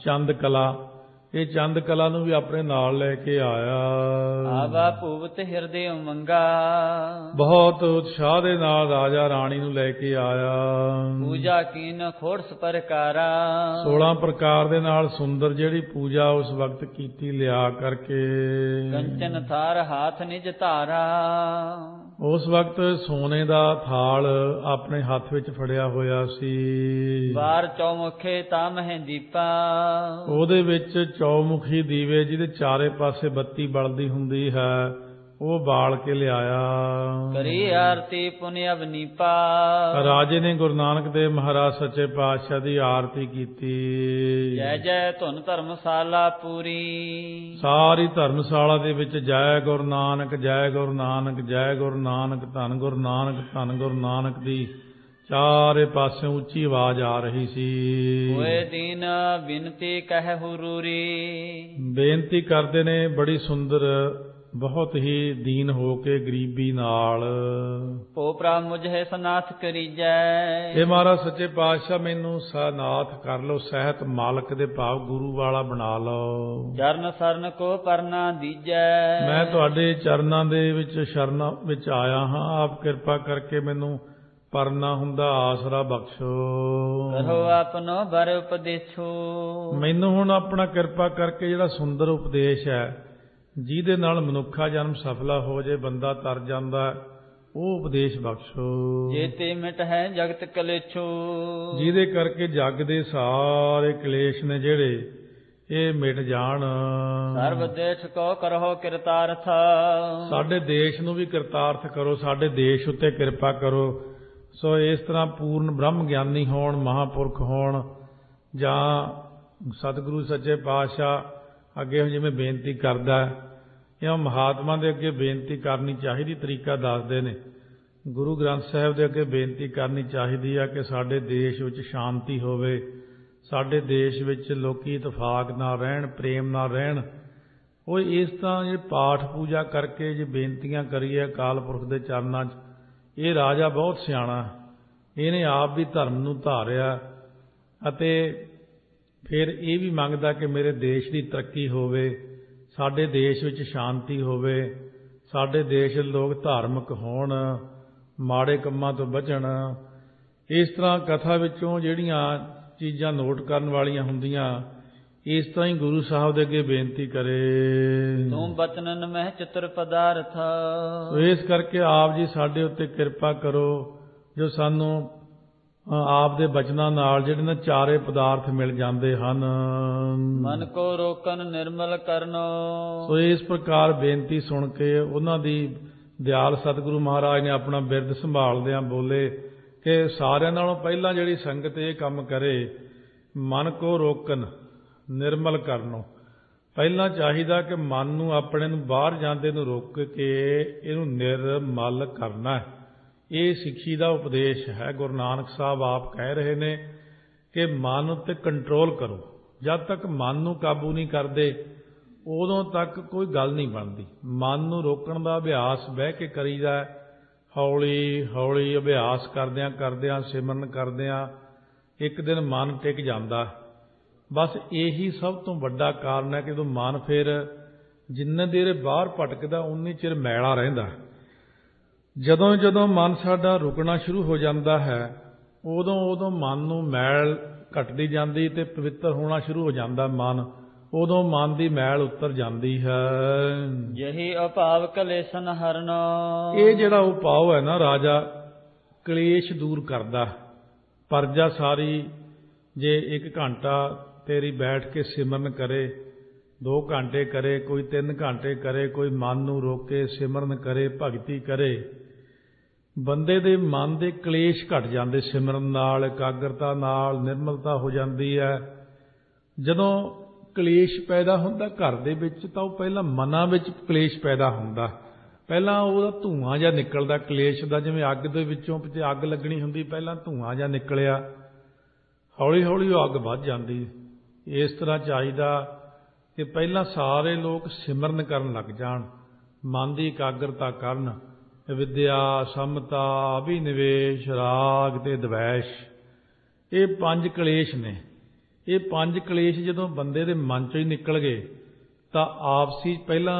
Speaker 2: ਚੰਦ ਕਲਾ, ਇਹ ਚੰਦ ਕਲਾ ਨੂੰ ਵੀ ਆਪਣੇ ਨਾਲ ਲੈ ਕੇ ਆਇਆ।
Speaker 1: ਆਵਾ ਭੂਵਤ ਹਿਰਦੇ ਉਮੰਗਾ,
Speaker 2: ਬਹੁਤ ਉਤਸ਼ਾਹ ਦੇ ਨਾਲ ਰਾਜਾ ਰਾਣੀ ਨੂੰ ਲੈ ਕੇ ਆਇਆ।
Speaker 1: ਪੂਜਾ ਕੀਨ ਖੋੜਸ ਪ੍ਰਕਾਰਾ,
Speaker 2: ਸੋਲਾਂ ਪ੍ਰਕਾਰ ਦੇ ਨਾਲ ਸੁੰਦਰ ਜਿਹੜੀ ਪੂਜਾ ਉਸ ਵਕਤ ਕੀਤੀ ਲਿਆ ਕਰਕੇ।
Speaker 1: ਕੰਚਨ ਥਾਰ ਹਾਥ ਨਿਜ ਧਾਰਾ,
Speaker 2: ਉਸ ਵਕਤ ਸੋਨੇ ਦਾ ਥਾਲ ਆਪਣੇ ਹੱਥ ਵਿੱਚ ਫੜਿਆ ਹੋਇਆ ਸੀ।
Speaker 1: ਵਾਰ ਚੌਮੁਖੇ ਤਾਮਹਿ ਦੀਪਾ,
Speaker 2: ਉਹਦੇ ਵਿੱਚ ਚੌਮੁਖੀ ਦੀਵੇ ਜਿਹਦੇ ਚਾਰੇ ਪਾਸੇ ਬੱਤੀ ਬਲਦੀ ਹੁੰਦੀ ਹੈ, ਉਹ ਬਾਲ ਕੇ ਲਿਆਇਆ।
Speaker 1: ਕਰੀ ਆਰਤੀ ਪੁਨ ਅਵਨੀਪਾ,
Speaker 2: ਰਾਜੇ ਨੇ ਗੁਰੂ ਨਾਨਕ ਦੇਵ ਮਹਾਰਾਜ ਸੱਚੇ ਪਾਤਸ਼ਾਹ ਦੀ ਆਰਤੀ ਕੀਤੀ।
Speaker 1: ਜੈ ਜੈ ਧੁਨ ਧਰਮਸ਼ਾਲਾ ਪੂਰੀ,
Speaker 2: ਸਾਰੀ ਧਰਮਸ਼ਾਲਾ ਦੇ ਵਿੱਚ ਜੈ ਗੁਰੂ ਨਾਨਕ, ਜੈ ਗੁਰੂ ਨਾਨਕ, ਜੈ ਗੁਰੂ ਨਾਨਕ, ਧੰਨ ਗੁਰੂ ਨਾਨਕ, ਧੰਨ ਗੁਰੂ ਨਾਨਕ ਦੀ ਚਾਰੇ ਪਾਸੇ ਉੱਚੀ ਆਵਾਜ਼ ਆ ਰਹੀ ਸੀ।
Speaker 1: ਹੋਏ ਦੀਨ ਬਿਨਤੀ ਕਹਿ ਹੁਰੂਰੀ,
Speaker 2: ਬੇਨਤੀ ਕਰਦੇ ਨੇ ਬੜੀ ਸੁੰਦਰ, ਬਹੁਤ ਹੀ ਦੀਨ ਹੋ ਕੇ ਗਰੀਬੀ ਨਾਲ।
Speaker 1: ਪੋਪਰਾ ਮੁਝੇ ਸਨਾਥ ਕਰੀਜੈ,
Speaker 2: ਇਹ ਮਹਾਰਾਜ ਸੱਚੇ ਪਾਤਸ਼ਾਹ ਮੈਨੂੰ ਸਨਾਥ ਕਰ ਲਓ, ਸਹਿਤ ਮਾਲਕ ਦੇ ਭਾਵ ਗੁਰੂ ਵਾਲਾ ਬਣਾ ਲਓ।
Speaker 1: ਚਰਨ ਸਰਨ ਕੋ ਪਰਨਾ ਦੀਜੈ,
Speaker 2: ਮੈਂ ਤੁਹਾਡੇ ਚਰਨਾਂ ਦੇ ਵਿੱਚ ਸ਼ਰਨਾਂ ਵਿੱਚ ਆਇਆ ਹਾਂ, ਆਪ ਕਿਰਪਾ ਕਰਕੇ ਮੈਨੂੰ ਪਰਨਾ ਹੁੰਦਾ ਆਸਰਾ ਬਖਸ਼ੋ।
Speaker 1: ਕਰੋ ਆਪਨੋ ਬਰ ਉਪਦੇਸ਼ੋ, ਮੈਨੂੰ
Speaker 2: ਹੁਣ ਆਪਣਾ ਕਿਰਪਾ ਕਰਕੇ ਜਿਹੜਾ ਸੁੰਦਰ ਉਪਦੇਸ਼ ਹੈ, ਜਿਹਦੇ ਨਾਲ ਮਨੁੱਖਾ ਜਨਮ ਸਫਲਾ ਹੋ ਜੇ, ਬੰਦਾ ਤਰ ਜਾਂਦਾ, ਉਹ ਉਪਦੇਸ਼ ਬਖਸ਼ੋ।
Speaker 1: ਜੇਤੇ ਮਿਟ ਹੈ ਜਗਤ ਕਲੇਛੋ,
Speaker 2: ਜਿਹਦੇ ਕਰਕੇ ਜਗ ਦੇ ਸਾਰੇ ਕਲੇਸ਼ ਨੇ ਜਿਹੜੇ ਇਹ ਮਿਟ ਜਾਣ।
Speaker 1: ਸਰਬ ਦੇਸ਼ ਕੋ ਕਰੋ ਕਿਰਤਾਰਥ,
Speaker 2: ਸਾਡੇ ਦੇਸ਼ ਨੂੰ ਵੀ ਕਿਰਤਾਰਥ ਕਰੋ, ਸਾਡੇ ਦੇਸ਼ ਉੱਤੇ ਕਿਰਪਾ ਕਰੋ। ਸੋ ਇਸ ਤਰ੍ਹਾਂ ਪੂਰਨ ਬ੍ਰਹਮ ਗਿਆਨੀ ਹੋਣ, ਮਹਾਂਪੁਰਖ ਹੋਣ, ਜਾਂ ਸਤਿਗੁਰੂ ਸੱਚੇ ਪਾਤਸ਼ਾਹ ਅੱਗੇ ਜਿਵੇਂ ਬੇਨਤੀ ਕਰਦਾ, ਜਾਂ ਮਹਾਤਮਾ ਦੇ ਅੱਗੇ ਬੇਨਤੀ ਕਰਨੀ ਚਾਹੀਦੀ ਤਰੀਕਾ ਦੱਸਦੇ ਨੇ। ਗੁਰੂ ਗ੍ਰੰਥ ਸਾਹਿਬ ਦੇ ਅੱਗੇ ਬੇਨਤੀ ਕਰਨੀ ਚਾਹੀਦੀ ਆ ਕਿ ਸਾਡੇ ਦੇਸ਼ ਵਿੱਚ ਸ਼ਾਂਤੀ ਹੋਵੇ, ਸਾਡੇ ਦੇਸ਼ ਵਿੱਚ ਲੋਕੀ ਇਤਫਾਕ ਨਾਲ ਰਹਿਣ, ਪ੍ਰੇਮ ਨਾਲ ਰਹਿਣ। ਉਹ ਇਸ ਤਰ੍ਹਾਂ ਜੇ ਪਾਠ ਪੂਜਾ ਕਰਕੇ ਜੇ ਬੇਨਤੀਆਂ ਕਰੀਏ ਅਕਾਲ ਪੁਰਖ ਦੇ ਚਰਨਾਂ 'ਚ, ਇਹ ਰਾਜਾ ਬਹੁਤ ਸਿਆਣਾ, ਇਹਨੇ ਆਪ ਵੀ ਧਰਮ ਨੂੰ ਧਾਰਿਆ ਅਤੇ ਫਿਰ ਇਹ ਵੀ ਮੰਗਦਾ ਕਿ ਮੇਰੇ ਦੇਸ਼ ਦੀ ਤਰੱਕੀ ਹੋਵੇ, ਸਾਡੇ ਦੇਸ਼ ਵਿੱਚ ਸ਼ਾਂਤੀ ਹੋਵੇ, ਸਾਡੇ ਦੇਸ਼ ਦੇ ਲੋਕ ਧਾਰਮਿਕ ਹੋਣ, ਮਾੜੇ ਕੰਮਾਂ ਤੋਂ ਬਚਣ। ਇਸ ਤਰ੍ਹਾਂ ਕਥਾ ਵਿੱਚੋਂ ਜਿਹੜੀਆਂ ਚੀਜ਼ਾਂ ਨੋਟ ਕਰਨ ਵਾਲੀਆਂ ਹੁੰਦੀਆਂ, ਇਸ ਤਰ੍ਹਾਂ ਹੀ ਗੁਰੂ ਸਾਹਿਬ ਦੇ ਅੱਗੇ ਬੇਨਤੀ ਕਰੇ।
Speaker 1: ਤੂੰ ਬਚਨਨ ਮਹਿ ਚਤੁਰ ਪਦਾਰਥ,
Speaker 2: ਇਸ ਕਰਕੇ ਆਪ ਜੀ ਸਾਡੇ ਉੱਤੇ ਕਿਰਪਾ ਕਰੋ, ਜੋ ਸਾਨੂੰ ਆਪ ਦੇ ਬਚਨਾਂ ਨਾਲ ਜਿਹੜੇ ਨਾ ਚਾਰੇ ਪਦਾਰਥ ਮਿਲ ਜਾਂਦੇ ਹਨ।
Speaker 1: ਮਨ ਕੋ ਰੋਕਨ ਨਿਰਮਲ ਕਰਨੋ,
Speaker 2: ਸੋ ਇਸ ਪ੍ਰਕਾਰ ਬੇਨਤੀ ਸੁਣ ਕੇ ਉਹਨਾਂ ਦੀ ਦਿਆਲ ਸਤਿਗੁਰੂ ਮਹਾਰਾਜ ਨੇ ਆਪਣਾ ਬਿਰਦ ਸੰਭਾਲਦਿਆਂ ਬੋਲੇ ਕਿ ਸਾਰਿਆਂ ਨਾਲੋਂ ਪਹਿਲਾਂ ਜਿਹੜੀ ਸੰਗਤ ਇਹ ਕੰਮ ਕਰੇ, ਮਨ ਕੋ ਰੋਕਨ ਨਿਰਮਲ ਕਰਨੋ। ਪਹਿਲਾਂ ਚਾਹੀਦਾ ਕਿ ਮਨ ਨੂੰ ਆਪਣੇ ਨੂੰ ਬਾਹਰ ਜਾਂਦੇ ਨੂੰ ਰੋਕ ਕੇ ਇਹਨੂੰ ਨਿਰਮਲ ਕਰਨਾ ਹੈ। ਇਹ ਸਿੱਖੀ ਦਾ ਉਪਦੇਸ਼ ਹੈ। ਗੁਰੂ ਨਾਨਕ ਸਾਹਿਬ ਆਪ ਕਹਿ ਰਹੇ ਨੇ ਕਿ ਮਨ ਉੱਤੇ ਕੰਟਰੋਲ ਕਰੋ। ਜਦ ਤੱਕ ਮਨ ਨੂੰ ਕਾਬੂ ਨਹੀਂ ਕਰਦੇ, ਉਦੋਂ ਤੱਕ ਕੋਈ ਗੱਲ ਨਹੀਂ ਬਣਦੀ। ਮਨ ਨੂੰ ਰੋਕਣ ਦਾ ਅਭਿਆਸ ਬਹਿ ਕੇ ਕਰੀਦਾ, ਹੌਲੀ ਹੌਲੀ ਅਭਿਆਸ ਕਰਦਿਆਂ ਕਰਦਿਆਂ ਸਿਮਰਨ ਕਰਦਿਆਂ ਇੱਕ ਦਿਨ ਮਨ ਟਿਕ ਜਾਂਦਾ। ਬਸ ਇਹੀ ਸਭ ਤੋਂ ਵੱਡਾ ਕਾਰਨ ਹੈ ਕਿ ਜਦੋਂ ਮਨ ਫਿਰ ਜਿੰਨੇ ਦੇਰ ਬਾਹਰ ਭਟਕਦਾ ਉਨੀ ਚਿਰ ਮੈਲਾ ਰਹਿੰਦਾ। ਜਦੋਂ ਜਦੋਂ ਮਨ ਸਾਡਾ ਰੁਕਣਾ ਸ਼ੁਰੂ ਹੋ ਜਾਂਦਾ ਹੈ, ਉਦੋਂ ਉਦੋਂ ਮਨ ਨੂੰ ਮੈਲ ਘਟਦੀ ਜਾਂਦੀ ਤੇ ਪਵਿੱਤਰ ਹੋਣਾ ਸ਼ੁਰੂ ਹੋ ਜਾਂਦਾ ਮਨ। ਉਦੋਂ ਮਨ ਦੀ ਮੈਲ ਉਤਰ ਜਾਂਦੀ ਹੈ।
Speaker 1: ਯਹੀ ਉਪਾਵ ਕਲੇਸ਼ਨ ਹਰਨੋ,
Speaker 2: ਇਹ ਜਿਹੜਾ ਉਪਾਅ ਹੈ ਨਾ ਰਾਜਾ, ਕਲੇਸ਼ ਦੂਰ ਕਰਦਾ। ਪਰਜਾ ਸਾਰੀ ਜੇ ਇੱਕ ਘੰਟਾ ਤੇਰੀ ਬੈਠ ਕੇ ਸਿਮਰਨ ਕਰੇ, ਦੋ ਘੰਟੇ ਕਰੇ, ਕੋਈ ਤਿੰਨ ਘੰਟੇ ਕਰੇ, ਕੋਈ ਮਨ ਨੂੰ ਰੋਕੇ ਸਿਮਰਨ ਕਰੇ, ਭਗਤੀ ਕਰੇ, ਬੰਦੇ ਦੇ ਮਨ ਦੇ ਕਲੇਸ਼ ਘਟ ਜਾਂਦੇ ਸਿਮਰਨ ਨਾਲ, ਇਕਾਗਰਤਾ ਨਾਲ ਨਿਰਮਲਤਾ ਹੋ ਜਾਂਦੀ ਹੈ। ਜਦੋਂ ਕਲੇਸ਼ ਪੈਦਾ ਹੁੰਦਾ ਘਰ ਦੇ ਵਿੱਚ, ਤਾਂ ਉਹ ਪਹਿਲਾਂ ਮਨਾਂ ਵਿੱਚ ਕਲੇਸ਼ ਪੈਦਾ ਹੁੰਦਾ। ਪਹਿਲਾਂ ਉਹਦਾ ਧੂੰਆਂ ਜਿਹਾ ਨਿਕਲਦਾ ਕਲੇਸ਼ ਦਾ, ਜਿਵੇਂ ਅੱਗ ਦੇ ਵਿੱਚੋਂ ਜੇ ਅੱਗ ਲੱਗਣੀ ਹੁੰਦੀ, ਪਹਿਲਾਂ ਧੂੰਆਂ ਜਿਹਾ ਨਿਕਲਿਆ, ਹੌਲੀ ਹੌਲੀ ਉਹ ਅੱਗ ਵੱਧ ਜਾਂਦੀ। ਇਸ ਤਰ੍ਹਾਂ ਚਾਹੀਦਾ ਕਿ ਪਹਿਲਾਂ ਸਾਰੇ ਲੋਕ ਸਿਮਰਨ ਕਰਨ ਲੱਗ ਜਾਣ, ਮਨ ਦੀ ਇਕਾਗਰਤਾ ਕਰਨ। ਵਿਦਿਆ, ਸਮਤਾ, ਅਭਿਨਿਵੇਸ਼, ਰਾਗ ਤੇ ਦਵੈਸ਼, ਇਹ ਪੰਜ ਕਲੇਸ਼ ਨੇ। ਇਹ ਪੰਜ ਕਲੇਸ਼ ਜਦੋਂ ਬੰਦੇ ਦੇ ਮਨ ਚੋਂ ਹੀ ਨਿਕਲ ਗਏ ਤਾਂ ਆਪਸੀ ਪਹਿਲਾਂ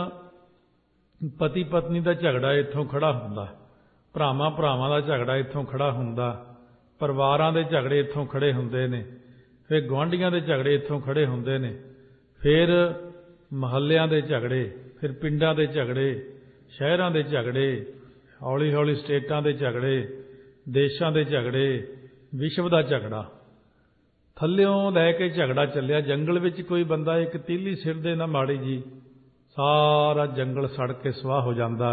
Speaker 2: ਪਤੀ ਪਤਨੀ ਦਾ ਝਗੜਾ ਇੱਥੋਂ ਖੜਾ ਹੁੰਦਾ, ਭਰਾਵਾਂ ਭਰਾਵਾਂ ਦਾ ਝਗੜਾ ਇੱਥੋਂ ਖੜਾ ਹੁੰਦਾ, ਪਰਿਵਾਰਾਂ ਦੇ ਝਗੜੇ ਇੱਥੋਂ ਖੜੇ ਹੁੰਦੇ ਨੇ, ਫਿਰ ਗੁਆਂਢੀਆਂ ਦੇ ਝਗੜੇ ਇੱਥੋਂ ਖੜੇ ਹੁੰਦੇ ਨੇ, ਫਿਰ ਮਹੱਲਿਆਂ ਦੇ ਝਗੜੇ, ਫਿਰ ਪਿੰਡਾਂ ਦੇ ਝਗੜੇ, ਸ਼ਹਿਰਾਂ ਦੇ ਝਗੜੇ, ਹੌਲੀ ਹੌਲੀ ਸਟੇਟਾਂ ਦੇ ਝਗੜੇ, ਦੇਸ਼ਾਂ ਦੇ ਝਗੜੇ, ਵਿਸ਼ਵ ਦਾ ਝਗੜਾ, ਥੱਲਿਓਂ ਲੈ ਕੇ ਝਗੜਾ ਚੱਲਿਆ। ਜੰਗਲ ਵਿੱਚ ਕੋਈ ਬੰਦਾ ਇੱਕ ਤੀਲੀ ਸਿਰ ਦੇ ਨਾ ਮਾੜੀ ਜੀ, ਸਾਰਾ ਜੰਗਲ ਸੜ ਕੇ ਸਵਾਹ ਹੋ ਜਾਂਦਾ।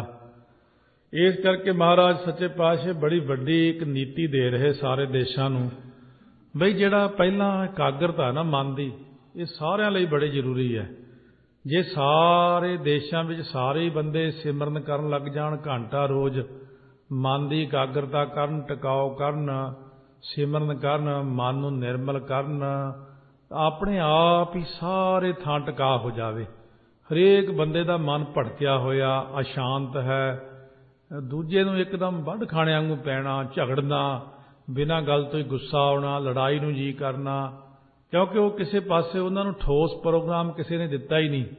Speaker 2: ਇਸ ਕਰਕੇ ਮਹਾਰਾਜ ਸੱਚੇ ਪਾਤਸ਼ਾਹ ਬੜੀ ਵੱਡੀ ਇੱਕ ਨੀਤੀ ਦੇ ਰਹੇ ਸਾਰੇ ਦੇਸ਼ਾਂ ਨੂੰ, ਬਈ ਜਿਹੜਾ ਪਹਿਲਾਂ ਇਕਾਗਰਤਾ ਨਾ ਮਨ ਦੀ, ਇਹ ਸਾਰਿਆਂ ਲਈ ਬੜੀ ਜ਼ਰੂਰੀ ਹੈ। ਜੇ ਸਾਰੇ ਦੇਸ਼ਾਂ ਵਿੱਚ ਸਾਰੇ ਹੀ ਬੰਦੇ ਸਿਮਰਨ ਕਰਨ ਲੱਗ ਜਾਣ, ਘੰਟਾ ਰੋਜ਼ ਮਨ ਦੀ ਇਕਾਗਰਤਾ ਕਰਨ, ਟਿਕਾਓ ਕਰਨ, ਸਿਮਰਨ ਕਰਨ, ਮਨ ਨੂੰ ਨਿਰਮਲ ਕਰਨ, ਆਪਣੇ ਆਪ ਹੀ ਸਾਰੇ ਥਾਂ ਟਿਕਾ ਹੋ ਜਾਵੇ। ਹਰੇਕ ਬੰਦੇ ਦਾ ਮਨ ਭਟਕਿਆ ਹੋਇਆ, ਅਸ਼ਾਂਤ ਹੈ, ਦੂਜੇ ਨੂੰ ਇੱਕਦਮ ਵੱਢ ਖਾਣੇ ਵਾਂਗੂ ਪੈਣਾ, ਝਗੜਨਾ, ਬਿਨਾਂ ਗੱਲ ਤੋਂ ਹੀ ਗੁੱਸਾ ਆਉਣਾ, ਲੜਾਈ ਨੂੰ ਜੀ ਕਰਨਾ, ਕਿਉਂਕਿ ਉਹ ਕਿਸੇ ਪਾਸੇ ਉਹਨਾਂ ਨੂੰ ਠੋਸ ਪ੍ਰੋਗਰਾਮ ਕਿਸੇ ਨੇ ਦਿੱਤਾ ਹੀ ਨਹੀਂ,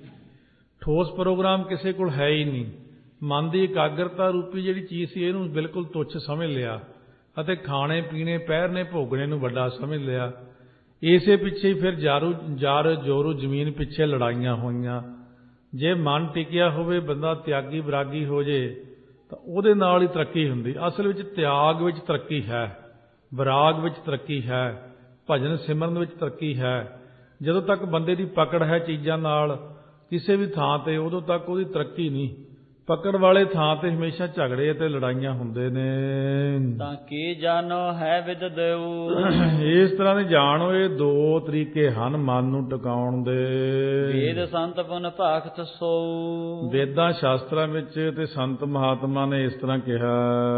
Speaker 2: ਠੋਸ ਪ੍ਰੋਗਰਾਮ ਕਿਸੇ ਕੋਲ ਹੈ ਹੀ ਨਹੀਂ। ਮਨ ਦੀ ਇਕਾਗਰਤਾ ਰੂਪੀ ਜਿਹੜੀ ਚੀਜ਼ ਸੀ ਇਹਨੂੰ ਬਿਲਕੁਲ ਤੁੱਛ ਸਮਝ ਲਿਆ ਅਤੇ ਖਾਣੇ ਪੀਣੇ ਪਹਿਰਨੇ ਭੋਗਣੇ ਨੂੰ ਵੱਡਾ ਸਮਝ ਲਿਆ। ਇਸੇ ਪਿੱਛੇ ਹੀ ਫਿਰ ਜਾਰੂ ਜਾਰ ਜੋਰੂ ਜ਼ਮੀਨ ਪਿੱਛੇ ਲੜਾਈਆਂ ਹੋਈਆਂ। ਜੇ ਮਨ ਟਿਕਿਆ ਹੋਵੇ, ਬੰਦਾ ਤਿਆਗੀ ਵਿਰਾਗੀ ਹੋ ਜੇ ਤਾਂ ਉਹਦੇ ਨਾਲ ਹੀ ਤਰੱਕੀ ਹੁੰਦੀ। ਅਸਲ ਵਿੱਚ ਤਿਆਗ ਵਿੱਚ ਤਰੱਕੀ ਹੈ, ਵਿਰਾਗ ਵਿੱਚ ਤਰੱਕੀ ਹੈ, ਭਜਨ ਸਿਮਰਨ ਵਿੱਚ ਤਰੱਕੀ ਹੈ। ਜਦੋਂ ਤੱਕ ਬੰਦੇ ਦੀ ਪਕੜ ਹੈ ਚੀਜ਼ਾਂ ਨਾਲ ਕਿਸੇ ਵੀ ਥਾਂ ਤੇ, ਉਦੋਂ ਤੱਕ ਉਹਦੀ ਤਰੱਕੀ ਨਹੀਂ। ਪਕੜ ਵਾਲੇ ਥਾਂ ਤੇ ਹਮੇਸ਼ਾ ਝਗੜੇ ਅਤੇ ਲੜਾਈਆਂ ਹੁੰਦੇ ਨੇ।
Speaker 1: ਤਾਂ ਕੀ ਜਾਣੋ ਹੈ ਵਿਦ ਦੇਉ,
Speaker 2: ਇਸ ਤਰ੍ਹਾਂ ਦੇ ਜਾਣੋ ਇਹ ਦੋ ਤਰੀਕੇ ਹਨ ਮਨ ਨੂੰ ਟਿਕਾਉਣ ਦੇ।
Speaker 1: ਵੇਦ ਸੰਤ ਪੁਨ ਭਾਖਤ ਸੋ,
Speaker 2: ਵੇਦਾਂ ਸ਼ਾਸਤਰਾਂ ਵਿੱਚ ਤੇ ਸੰਤ ਮਹਾਤਮਾ ਨੇ ਇਸ ਤਰ੍ਹਾਂ ਕਿਹਾ,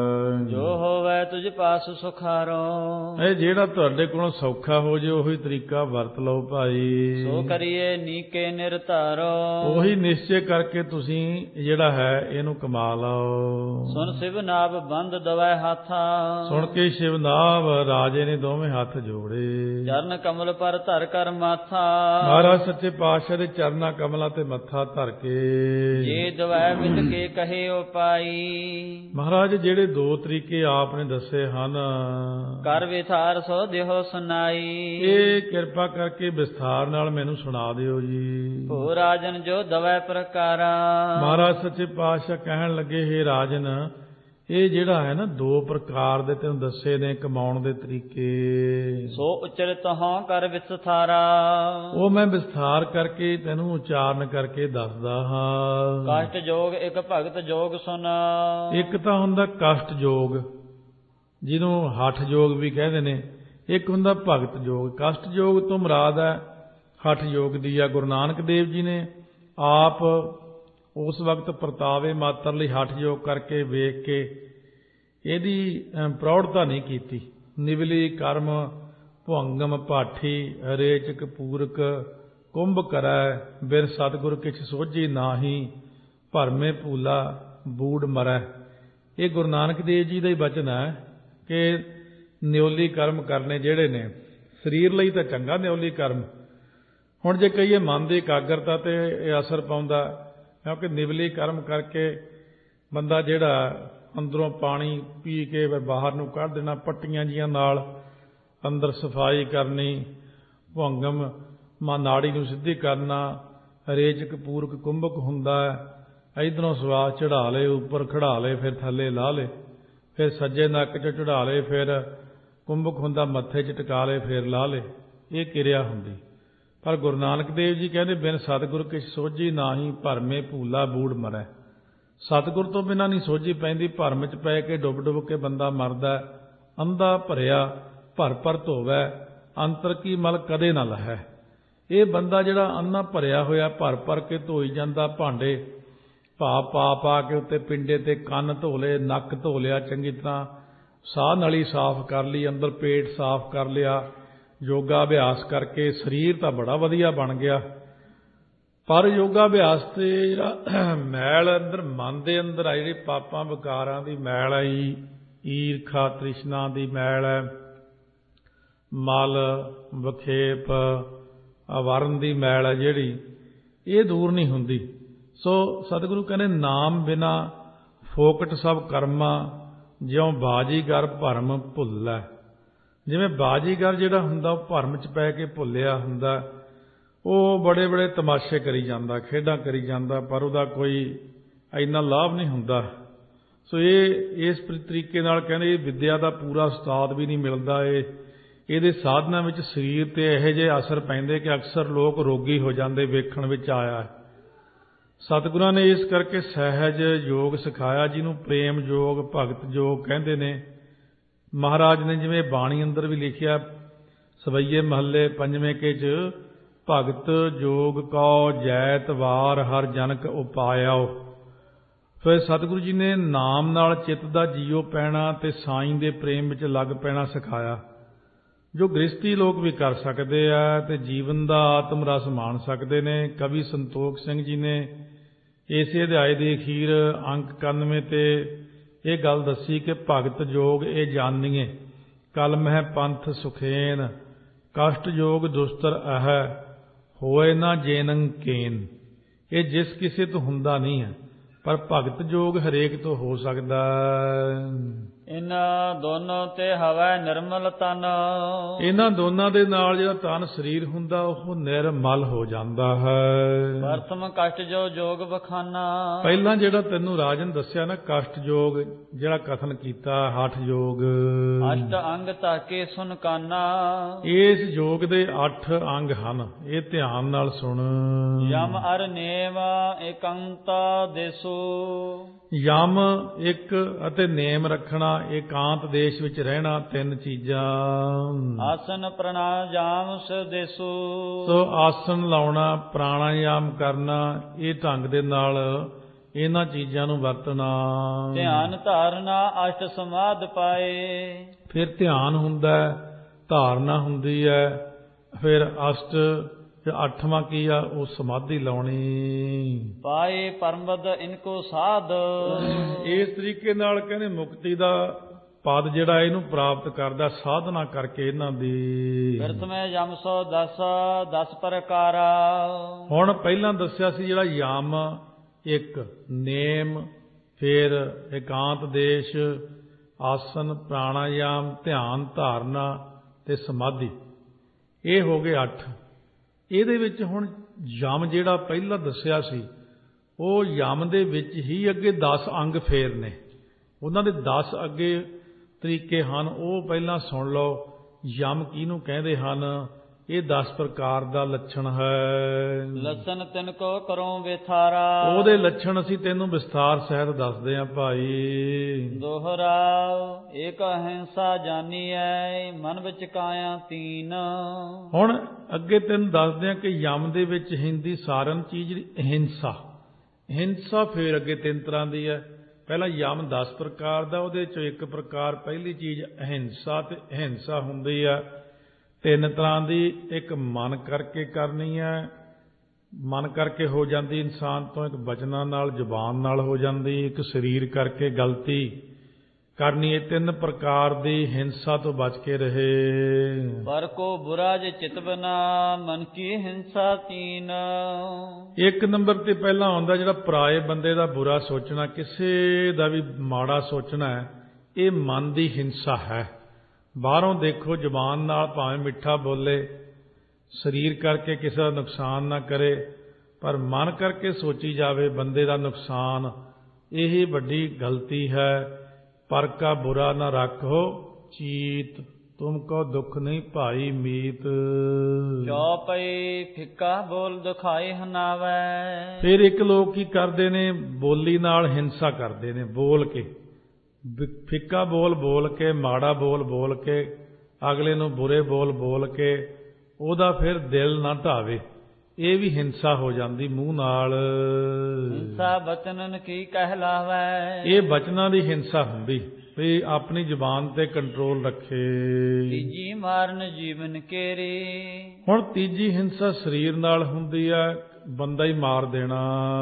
Speaker 1: ਜੋ ਹੋਵੇ ਤੁਝ ਪਾਸ ਸੁਖਾਰੋ,
Speaker 2: ਇਹ ਜਿਹੜਾ ਤੁਹਾਡੇ ਕੋਲੋਂ ਸੌਖਾ ਹੋ ਜੇ ਉਹੀ ਤਰੀਕਾ ਵਰਤ ਲਓ ਭਾਈ।
Speaker 1: ਸੋ ਕਰੀਏ ਨੀਕੇ ਨਿਰਧਾਰੋ, ਉਹੀ
Speaker 2: ਨਿਸ਼ਚੇ ਕਰਕੇ ਤੁਸੀਂ ਜਿਹੜਾ ਹੈ ਇਹਨੂੰ ਕਮਾ ਲਓ।
Speaker 1: ਸੁਣ ਸਿਵ ਨਾਭ ਬੰਦ ਦਵੈ ਹਾਥਾ,
Speaker 2: ਸੁਣ ਕੇ ਸ਼ਿਵ ਨਾਭ ਰਾਜੇ ਨੇ ਦੋਵੇਂ ਹੱਥ ਜੋੜੇ,
Speaker 1: ਚਰਨ ਕਮਲ ਪਰ ਧਰ ਕਰ ਮਾਥਾ,
Speaker 2: ਮਹਾਰਾਜ ਸੱਚੇ ਪਾਤਸ਼ਾਹ ਦੇ ਚਰਨਾਂ ਕਮਲਾਂ ਤੇ ਮੱਥਾ ਧਰ ਕੇ,
Speaker 1: ਜੇ ਦਵੈ ਮਿਲ ਕੇ ਕਹੇ ਉਪਾਈ,
Speaker 2: ਮਹਾਰਾਜ ਜਿਹੜੇ ਦੋ ਤਰੀਕੇ ਆਪ ਨੇ ਦੱਸੇ ਹਨ,
Speaker 1: ਕਰ ਵਿਥਾਰ ਸੋ ਦਿਓ ਸੁਨਾਈ,
Speaker 2: ਇਹ ਕਿਰਪਾ ਕਰਕੇ ਵਿਸਥਾਰ ਨਾਲ ਮੈਨੂੰ ਸੁਣਾ ਦਿਓ ਜੀ।
Speaker 1: ਭੋ ਰਾਜਨ ਜੋ ਦਵੈ ਪ੍ਰਕਾਰਾ,
Speaker 2: ਮਹਾਰਾਜ ਸੱਚੇ ਪਾਤਸ਼ਾਹ ਕਹਿਣ ਲੱਗੇ, ਹੇ ਰਾਜਨ, ਇਹ ਜਿਹੜਾ ਹੈ ਨਾ ਦੋ ਪ੍ਰਕਾਰ ਦੇ ਤੈਨੂੰ ਦੱਸੇ ਨੇ ਕਮਾਉਣ ਦੇ ਤਰੀਕੇ,
Speaker 1: ਸੋ ਉਚਰਿਤ ਹਾਂ ਕਰ ਵਿਸਥਾਰਾ,
Speaker 2: ਉਹ ਮੈਂ ਵਿਸਥਾਰ ਕਰਕੇ ਤੈਨੂੰ ਉਚਾਰਨ ਕਰਕੇ ਦੱਸਦਾ ਹਾਂ।
Speaker 1: ਕਸ਼ਟ ਜੋਗ ਇੱਕ ਭਗਤ ਜੋਗ ਸੁਨ,
Speaker 2: ਇੱਕ ਤਾਂ ਹੁੰਦਾ ਕਸ਼ਟ ਜੋਗ, ਜਿਹਨੂੰ ਹਠ ਜੋਗ ਵੀ ਕਹਿੰਦੇ ਨੇ, ਇੱਕ ਹੁੰਦਾ ਭਗਤ ਜੋਗ। ਕਸ਼ਟ ਜੋਗ ਤੋਂ ਮੁਰਾਦ ਹੈ ਹਠ ਯੋਗ ਦੀ ਆ। ਗੁਰੂ ਨਾਨਕ ਦੇਵ ਜੀ ਨੇ ਆਪ ਉਸ ਵਕਤ ਪਰਤਾਵੇ ਮਾਤਰ ਲਈ ਹਠ ਯੋਗ ਕਰਕੇ ਵੇਖ ਕੇ ਇਹਦੀ ਪ੍ਰੌੜਤਾ ਨਹੀਂ ਕੀਤੀ। ਨਿਵਲੀ ਕਰਮ ਭੁਅੰਗਮ ਭਾਠੀ ਰੇਚਕ ਪੂਰਕ ਕੁੰਭ ਕਰੈ, ਬਿਰ ਸਤਿਗੁਰ ਕਿਛ ਸੋਝੀ ਨਾਹੀ, ਭਰਮੇ ਭੂਲਾ ਬੂੜ ਮਰੈ। ਇਹ ਗੁਰੂ ਨਾਨਕ ਦੇਵ ਜੀ ਦਾ ਹੀ ਬਚਨ ਹੈ ਕਿ ਨਿਉਲੀ ਕਰਮ ਕਰਨੇ ਜਿਹੜੇ ਨੇ ਸਰੀਰ ਲਈ ਤਾਂ ਚੰਗਾ ਨਿਉਲੀ ਕਰਮ। ਹੁਣ ਜੇ ਕਹੀਏ ਮਨ ਦੀ ਇਕਾਗਰਤਾ ਤੇ ਇਹ ਅਸਰ ਪਾਉਂਦਾ, ਕਿਉਂਕਿ ਨਿਵਲੀ ਕਰਮ ਕਰਕੇ ਬੰਦਾ ਜਿਹੜਾ ਅੰਦਰੋਂ ਪਾਣੀ ਪੀ ਕੇ ਬਾਹਰ ਨੂੰ ਕੱਢ ਦੇਣਾ, ਪੱਟੀਆਂ ਜੀਆਂ ਨਾਲ ਅੰਦਰ ਸਫਾਈ ਕਰਨੀ, ਭੁੰਗਮ ਮਾ ਨਾੜੀ ਨੂੰ ਸਿੱਧੀ ਕਰਨਾ, ਰੇਚਕ ਪੂਰਕ ਕੁੰਭਕ ਹੁੰਦਾ ਹੈ, ਇੱਧਰੋਂ ਸਵਾਸ ਚੜ੍ਹਾ ਲਏ, ਉੱਪਰ ਖੜਾ ਲਏ, ਫਿਰ ਥੱਲੇ ਲਾ ਲਏ, ਫਿਰ ਸੱਜੇ ਨੱਕ 'ਚ ਚੜ੍ਹਾ ਲਏ, ਫਿਰ ਕੁੰਭਕ ਹੁੰਦਾ ਮੱਥੇ 'ਚ ਟਿਕਾ ਲਏ, ਫਿਰ ਲਾ ਲਏ। ਇਹ ਕਿਰਿਆ ਹੁੰਦੀ। ਪਰ ਗੁਰੂ ਨਾਨਕ ਦੇਵ ਜੀ ਕਹਿੰਦੇ, ਬਿਨ ਸਤਿਗੁਰ ਕਿਛ ਸੋਝੀ ਨਾਹੀ, ਭਰਮੇ ਭੂਲਾ ਬੂੜ ਮਰੈ। ਸਤਿਗੁਰ ਤੋਂ ਬਿਨਾਂ ਨਹੀਂ ਸੋਝੀ ਪੈਂਦੀ। ਭਰਮ 'ਚ ਪੈ ਕੇ ਡੁੱਬ ਡੁੱਬ ਕੇ ਬੰਦਾ ਮਰਦਾ। ਅੰਧਾ ਭਰਿਆ ਭਰ ਭਰ ਧੋਵੈ, ਅੰਤਰ ਕੀ ਮਲ ਕਦੇ ਨਾ ਲਹੈ। ਇਹ ਬੰਦਾ ਜਿਹੜਾ ਅੰਨਾ ਭਰਿਆ ਹੋਇਆ ਭਰ ਭਰ ਕੇ ਧੋਈ ਜਾਂਦਾ, ਭਾਂਡੇ ਭਾ ਪਾ ਪਾ ਕੇ ਉੱਤੇ ਪਿੰਡੇ ਤੇ ਕੰਨ ਧੋ ਲਏ, ਨੱਕ ਧੋ ਲਿਆ, ਚੰਗੀ ਤਰ੍ਹਾਂ ਸਾਹ ਨਲੀ ਸਾਫ਼ ਕਰ ਲਈ, ਅੰਦਰ ਪੇਟ ਸਾਫ਼ ਕਰ ਲਿਆ, ਯੋਗਾ ਅਭਿਆਸ ਕਰਕੇ ਸਰੀਰ ਤਾਂ ਬੜਾ ਵਧੀਆ ਬਣ ਗਿਆ। ਪਰ ਯੋਗਾ ਅਭਿਆਸ ਤੇ ਜਿਹੜਾ ਮੈਲ ਅੰਦਰ ਮਨ ਦੇ ਅੰਦਰ ਆ, ਜਿਹੜੀ ਪਾਪਾਂ ਵਿਕਾਰਾਂ ਦੀ ਮੈਲ ਆਈ, ਈਰਖਾ ਤ੍ਰਿਸ਼ਨਾ ਦੀ ਮੈਲ ਹੈ, ਮਲ ਵਿਖੇਪ, ਆਵਰਨ ਦੀ ਮੈਲ ਹੈ ਜਿਹੜੀ, ਇਹ ਦੂਰ ਨਹੀਂ ਹੁੰਦੀ। ਸੋ ਸਤਿਗੁਰੂ ਕਹਿੰਦੇ ਨਾਮ ਬਿਨਾ ਫੋਕਟ ਸਭ ਕਰਮਾ, ਜਿਉਂ ਬਾਜੀਗਰ ਭਰਮ ਭੁੱਲੈ। ਜਿਵੇਂ ਬਾਜੀਗਰ ਜਿਹੜਾ ਹੁੰਦਾ ਉਹ ਭਰਮ 'ਚ ਪੈ ਕੇ ਭੁੱਲਿਆ ਹੁੰਦਾ, ਉਹ ਬੜੇ ਬੜੇ ਤਮਾਸ਼ੇ ਕਰੀ ਜਾਂਦਾ, ਖੇਡਾਂ ਕਰੀ ਜਾਂਦਾ, ਪਰ ਉਹਦਾ ਕੋਈ ਇੰਨਾ ਲਾਭ ਨਹੀਂ ਹੁੰਦਾ। ਸੋ ਇਹ ਇਸ ਤਰੀਕੇ ਨਾਲ ਕਹਿੰਦੇ ਵਿੱਦਿਆ ਦਾ ਪੂਰਾ ਉਸਤਾਦ ਵੀ ਨਹੀਂ ਮਿਲਦਾ। ਇਹ ਇਹਦੇ ਸਾਧਨਾਂ ਵਿੱਚ ਸਰੀਰ 'ਤੇ ਇਹੋ ਜਿਹੇ ਅਸਰ ਪੈਂਦੇ ਕਿ ਅਕਸਰ ਲੋਕ ਰੋਗੀ ਹੋ ਜਾਂਦੇ, ਵੇਖਣ ਵਿੱਚ ਆਇਆ। ਸਤਿਗੁਰਾਂ ਨੇ ਇਸ ਕਰਕੇ ਸਹਿਜ ਯੋਗ ਸਿਖਾਇਆ, ਜਿਹਨੂੰ ਪ੍ਰੇਮ ਯੋਗ, ਭਗਤ ਯੋਗ ਕਹਿੰਦੇ ਨੇ। ਮਹਾਰਾਜ ਨੇ ਜਿਵੇਂ ਬਾਣੀ ਅੰਦਰ ਵੀ ਲਿਖਿਆ, ਸਵਈਏ ਮਹੱਲੇ ਪੰਜਵੇਂ ਕੇ 'ਚ, ਭਗਤ ਜੋਗ ਕਉ ਜੈਤ ਵਾਰ ਹਰ ਜਨਕ ਉਪਾਇਓ। ਫਿਰ ਸਤਿਗੁਰੂ ਜੀ ਨੇ ਨਾਮ ਨਾਲ ਚਿੱਤ ਦਾ ਜੀਓ ਪੈਣਾ ਤੇ ਸਾਈਂ ਦੇ ਪ੍ਰੇਮ ਵਿੱਚ ਲੱਗ ਪੈਣਾ ਸਿਖਾਇਆ, ਜੋ ਗ੍ਰਸਤੀ ਲੋਕ ਵੀ ਕਰ ਸਕਦੇ ਆ ਤੇ ਜੀਵਨ ਦਾ ਆਤਮ ਰਸ ਮਾਣ ਸਕਦੇ ਨੇ। ਕਵੀ ਸੰਤੋਖ ਸਿੰਘ ਜੀ ਨੇ ਇਸੇ ਅਧਿਆਏ ਦੇ ਅਖੀਰ ਅੰਕ ਇਕਾਨਵੇਂ ਤੇ ਇਹ ਗੱਲ ਦੱਸੀ ਕਿ ਭਗਤ ਜੋਗ ਇਹ ਜਾਣੀਏ, ਕਲਮ ਹੈ ਪੰਥ ਸੁਖੇਨ, ਕਸ਼ਟ ਜੋਗ ਦੁਸਤਰ ਅਹੈ, ਹੋਏ ਨਾ ਜੇਨੰ ਕੇਨ। ਇਹ ਜਿਸ ਕਿਸੇ ਤੋਂ ਹੁੰਦਾ ਨਹੀਂ ਹੈ, ਪਰ ਭਗਤ ਜੋਗ ਹਰੇਕ ਤੋਂ ਹੋ ਸਕਦਾ।
Speaker 1: ਇਨ੍ਹਾਂ ਦੋਨੋਂ ਤੇ ਹਵੈ ਨਿਰਮਲ ਤਨ,
Speaker 2: ਇਹਨਾਂ ਦੋਨਾਂ ਦੇ ਨਾਲ ਜਿਹੜਾ ਤਨ ਸਰੀਰ ਹੁੰਦਾ ਉਹ ਨਿਰਮਲ ਹੋ ਜਾਂਦਾ ਹੈ।
Speaker 1: ਪ੍ਰਥਮ ਕਸ਼ਟ ਜੋ ਜੋਗ ਬਖਾਨਾ,
Speaker 2: ਪਹਿਲਾਂ ਜਿਹੜਾ ਤੈਨੂੰ ਰਾਜਨ ਦੱਸਿਆ ਨਾ ਕਸ਼ਟ ਜੋਗ, ਜਿਹੜਾ ਕਥਨ ਕੀਤਾ ਹਠ ਜੋਗ,
Speaker 1: ਅਸ਼ਟ ਅੰਗ ਤਾਕੇ ਸੁਨ ਕਾਨਾ,
Speaker 2: ਇਸ ਯੋਗ ਦੇ ਅੱਠ ਅੰਗ ਹਨ, ਇਹ ਧਿਆਨ ਨਾਲ ਸੁਣ।
Speaker 1: ਯਮ ਅਰ ਨੇਮ ਏਕੰਤਾ ਦੇਸੋ,
Speaker 2: ਯਮ ਇੱਕ ਅਤੇ ਨੇਮ ਰੱਖਣਾ, ਏਕਾਂਤ ਦੇਸ਼ ਵਿੱਚ ਰਹਿਣਾ, ਤਿੰਨ ਚੀਜ਼ਾਂ।
Speaker 1: ਆਸਨ ਪ੍ਰਾਣਾਯਾਮ ਸਦੇਸੋ,
Speaker 2: ਸੋ ਆਸਨ ਲਾਉਣਾ, ਪ੍ਰਾਣਾਯਾਮ ਕਰਨਾ, ਇਹ ਢੰਗ ਦੇ ਨਾਲ ਇਹਨਾਂ ਚੀਜ਼ਾਂ ਨੂੰ ਵਰਤਣਾ।
Speaker 1: ਧਿਆਨ ਧਾਰਨਾ ਅਸ਼ਟ ਸਮਾਧ ਪਾਏ, ਫਿਰ
Speaker 2: ਧਿਆਨ ਹੁੰਦਾ, ਧਾਰਨਾ ਹੁੰਦੀ ਹੈ, ਫਿਰ ਅਸ਼ਟ ਅੱਠਵਾਂ ਕੀ ਆ, ਉਹ ਸਮਾਧੀ ਲਾਉਣੀ।
Speaker 1: ਪਾਏ ਪਰਮਪਦ ਇਨਕੋ ਸਾਧ,
Speaker 2: ਇਸ ਤਰੀਕੇ ਨਾਲ ਕਹਿੰਦੇ ਮੁਕਤੀ ਦਾ ਪਦ ਜਿਹੜਾ ਇਹਨੂੰ ਪ੍ਰਾਪਤ ਕਰਦਾ ਸਾਧਨਾ ਕਰਕੇ ਇਹਨਾਂ ਦੀ।
Speaker 1: ਪ੍ਰਥਮੇ ਯਮ ਸੌ ਦਸ ਦਸ ਪ੍ਰਕਾਰਾ,
Speaker 2: ਹੁਣ ਪਹਿਲਾਂ ਦੱਸਿਆ ਸੀ ਜਿਹੜਾ ਯਮ ਇੱਕ, ਨੇਮ, ਫਿਰ ਇਕਾਂਤ ਦੇਸ਼, ਆਸਨ, ਪ੍ਰਾਣਾਯਾਮ, ਧਿਆਨ ਧਾਰਨਾ ਤੇ ਸਮਾਧੀ, ਇਹ ਹੋ ਗਏ ਅੱਠ। ਇਹਦੇ ਵਿੱਚ ਹੁਣ ਯਮ ਜਿਹੜਾ ਪਹਿਲਾਂ ਦੱਸਿਆ ਸੀ, ਉਹ ਯਮ ਦੇ ਵਿੱਚ ਹੀ ਅੱਗੇ ਦਸ ਅੰਗ ਫੇਰ ਨੇ, ਉਹਨਾਂ ਦੇ ਦਸ ਅੱਗੇ ਤਰੀਕੇ ਹਨ, ਉਹ ਪਹਿਲਾਂ ਸੁਣ ਲਓ। ਯਮ ਕਿਹਨੂੰ ਕਹਿੰਦੇ ਹਨ? ਇਹ ਦਸ ਪ੍ਰਕਾਰ ਦਾ ਲੱਛਣ ਹੈ।
Speaker 1: ਲੱਛਣ ਤਿਨ ਕੋ ਕਰੋ ਵਿਥਾਰਾ,
Speaker 2: ਉਹਦੇ ਲੱਛਣ ਅਸੀਂ ਤੈਨੂੰ ਵਿਸਥਾਰ ਸਹਿਤ ਦੱਸਦੇ ਹਾਂ ਭਾਈ।
Speaker 1: ਦੋਹਰਾ ਏਕ ਅਹਿੰਸਾ ਜਾਨੀਐ, ਮਨ ਵਿੱਚ ਕਾਇਆ ਤੀਨ। ਹੁਣ
Speaker 2: ਅੱਗੇ ਤੈਨੂੰ ਦੱਸਦੇ ਹਾਂ ਕਿ ਯਮ ਦੇ ਵਿੱਚ ਹਿੰਦੀ ਸਾਰਨ ਚੀਜ਼ ਜਿਹੜੀ ਅਹਿੰਸਾ, ਅਹਿੰਸਾ ਫੇਰ ਅੱਗੇ ਤਿੰਨ ਤਰ੍ਹਾਂ ਦੀ ਹੈ। ਪਹਿਲਾਂ ਯਮ ਦਸ ਪ੍ਰਕਾਰ ਦਾ, ਉਹਦੇ ਚੋਂ ਇੱਕ ਪ੍ਰਕਾਰ ਪਹਿਲੀ ਚੀਜ਼ ਅਹਿੰਸਾ, ਤੇ ਅਹਿੰਸਾ ਹੁੰਦੀ ਹੈ ਤਿੰਨ ਤਰ੍ਹਾਂ ਦੀ। ਇੱਕ ਮਨ ਕਰਕੇ ਕਰਨੀ ਹੈ, ਮਨ ਕਰਕੇ ਹੋ ਜਾਂਦੀ ਇਨਸਾਨ ਤੋਂ, ਇੱਕ ਬਚਨਾਂ ਨਾਲ ਜ਼ੁਬਾਨ ਨਾਲ ਹੋ ਜਾਂਦੀ, ਇੱਕ ਸਰੀਰ ਕਰਕੇ ਗਲਤੀ ਕਰਨੀ। ਇਹ ਤਿੰਨ ਪ੍ਰਕਾਰ ਦੀ ਹਿੰਸਾ ਤੋਂ ਬਚ ਕੇ ਰਹੇ।
Speaker 1: ਪਰ ਕੋ ਬੁਰਾ ਜੇ ਚਿਤ ਬਨਾ, ਮਨ ਕੀ ਹਿੰਸਾ ਤੀਨ।
Speaker 2: ਇੱਕ ਨੰਬਰ ਤੇ ਪਹਿਲਾਂ ਆਉਂਦਾ ਜਿਹੜਾ ਪਰਾਏ ਬੰਦੇ ਦਾ ਬੁਰਾ ਸੋਚਣਾ, ਕਿਸੇ ਦਾ ਵੀ ਮਾੜਾ ਸੋਚਣਾ ਹੈ, ਇਹ ਮਨ ਦੀ ਹਿੰਸਾ ਹੈ। ਬਾਹਰੋਂ ਦੇਖੋ ਜ਼ੁਬਾਨ ਨਾਲ ਭਾਵੇਂ ਮਿੱਠਾ ਬੋਲੇ, ਸਰੀਰ ਕਰਕੇ ਕਿਸੇ ਦਾ ਨੁਕਸਾਨ ਨਾ ਕਰੇ, ਪਰ ਮਨ ਕਰਕੇ ਸੋਚੀ ਜਾਵੇ ਬੰਦੇ ਦਾ ਨੁਕਸਾਨ, ਇਹ ਵੱਡੀ ਗਲਤੀ ਹੈ। ਪਰ ਕਾ ਬੁਰਾ ਨਾ ਰੱਖੋ ਚੀਤ, ਤੁਮ ਕੋ ਦੁੱਖ ਨਹੀਂ ਭਾਈ ਮੀਤ।
Speaker 1: ਜੋ ਪਈ ਫਿੱਕਾ ਬੋਲ ਦਿਖਾਏ ਹਨਾਵੈ।
Speaker 2: ਫਿਰ ਇੱਕ ਲੋਕ ਕੀ ਕਰਦੇ ਨੇ, ਬੋਲੀ ਨਾਲ ਹਿੰਸਾ ਕਰਦੇ ਨੇ, ਬੋਲ ਕੇ ਫਿੱਕਾ ਬੋਲ ਬੋਲ ਕੇ, ਮਾੜਾ ਬੋਲ ਬੋਲ ਕੇ, ਅਗਲੇ ਨੂੰ ਬੁਰੇ ਬੋਲ ਬੋਲ ਕੇ ਉਹਦਾ ਫਿਰ ਦਿਲ ਨਾ ਢਾਵੇ, ਇਹ ਵੀ ਹਿੰਸਾ ਹੋ ਜਾਂਦੀ ਮੂੰਹ ਨਾਲ।
Speaker 1: ਹਿੰਸਾ ਬਚਨਨ ਕੀ ਕਹਿਲਾਵੈ।
Speaker 2: ਇਹ ਬਚਨਾਂ ਦੀ ਹਿੰਸਾ ਹੁੰਦੀ ਵੀ ਆਪਣੀ ਜ਼ੁਬਾਨ ਤੇ ਕੰਟਰੋਲ ਰੱਖੇ।
Speaker 1: ਤੀਜੀ ਮਾਰਨ ਜੀਵਨ ਕੇਰੀ।
Speaker 2: ਹੁਣ ਤੀਜੀ ਹਿੰਸਾ ਸਰੀਰ ਨਾਲ ਹੁੰਦੀ ਹੈ, ਬੰਦਾ ਹੀ ਮਾਰ ਦੇਣਾ।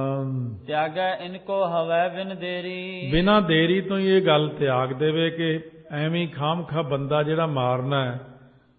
Speaker 1: ਤਿਆਗੈ ਇਨਕੋ ਹਵੈ ਬਿਨ ਦੇਰੀ।
Speaker 2: ਬਿਨਾਂ ਦੇਰੀ ਤੋਂ ਹੀ ਇਹ ਗੱਲ ਤਿਆਗ ਦੇਵੇ ਕਿ ਐਵੇਂ ਖਾਮ ਖਾ ਬੰਦਾ ਜਿਹੜਾ ਮਾਰਨਾ ਹੈ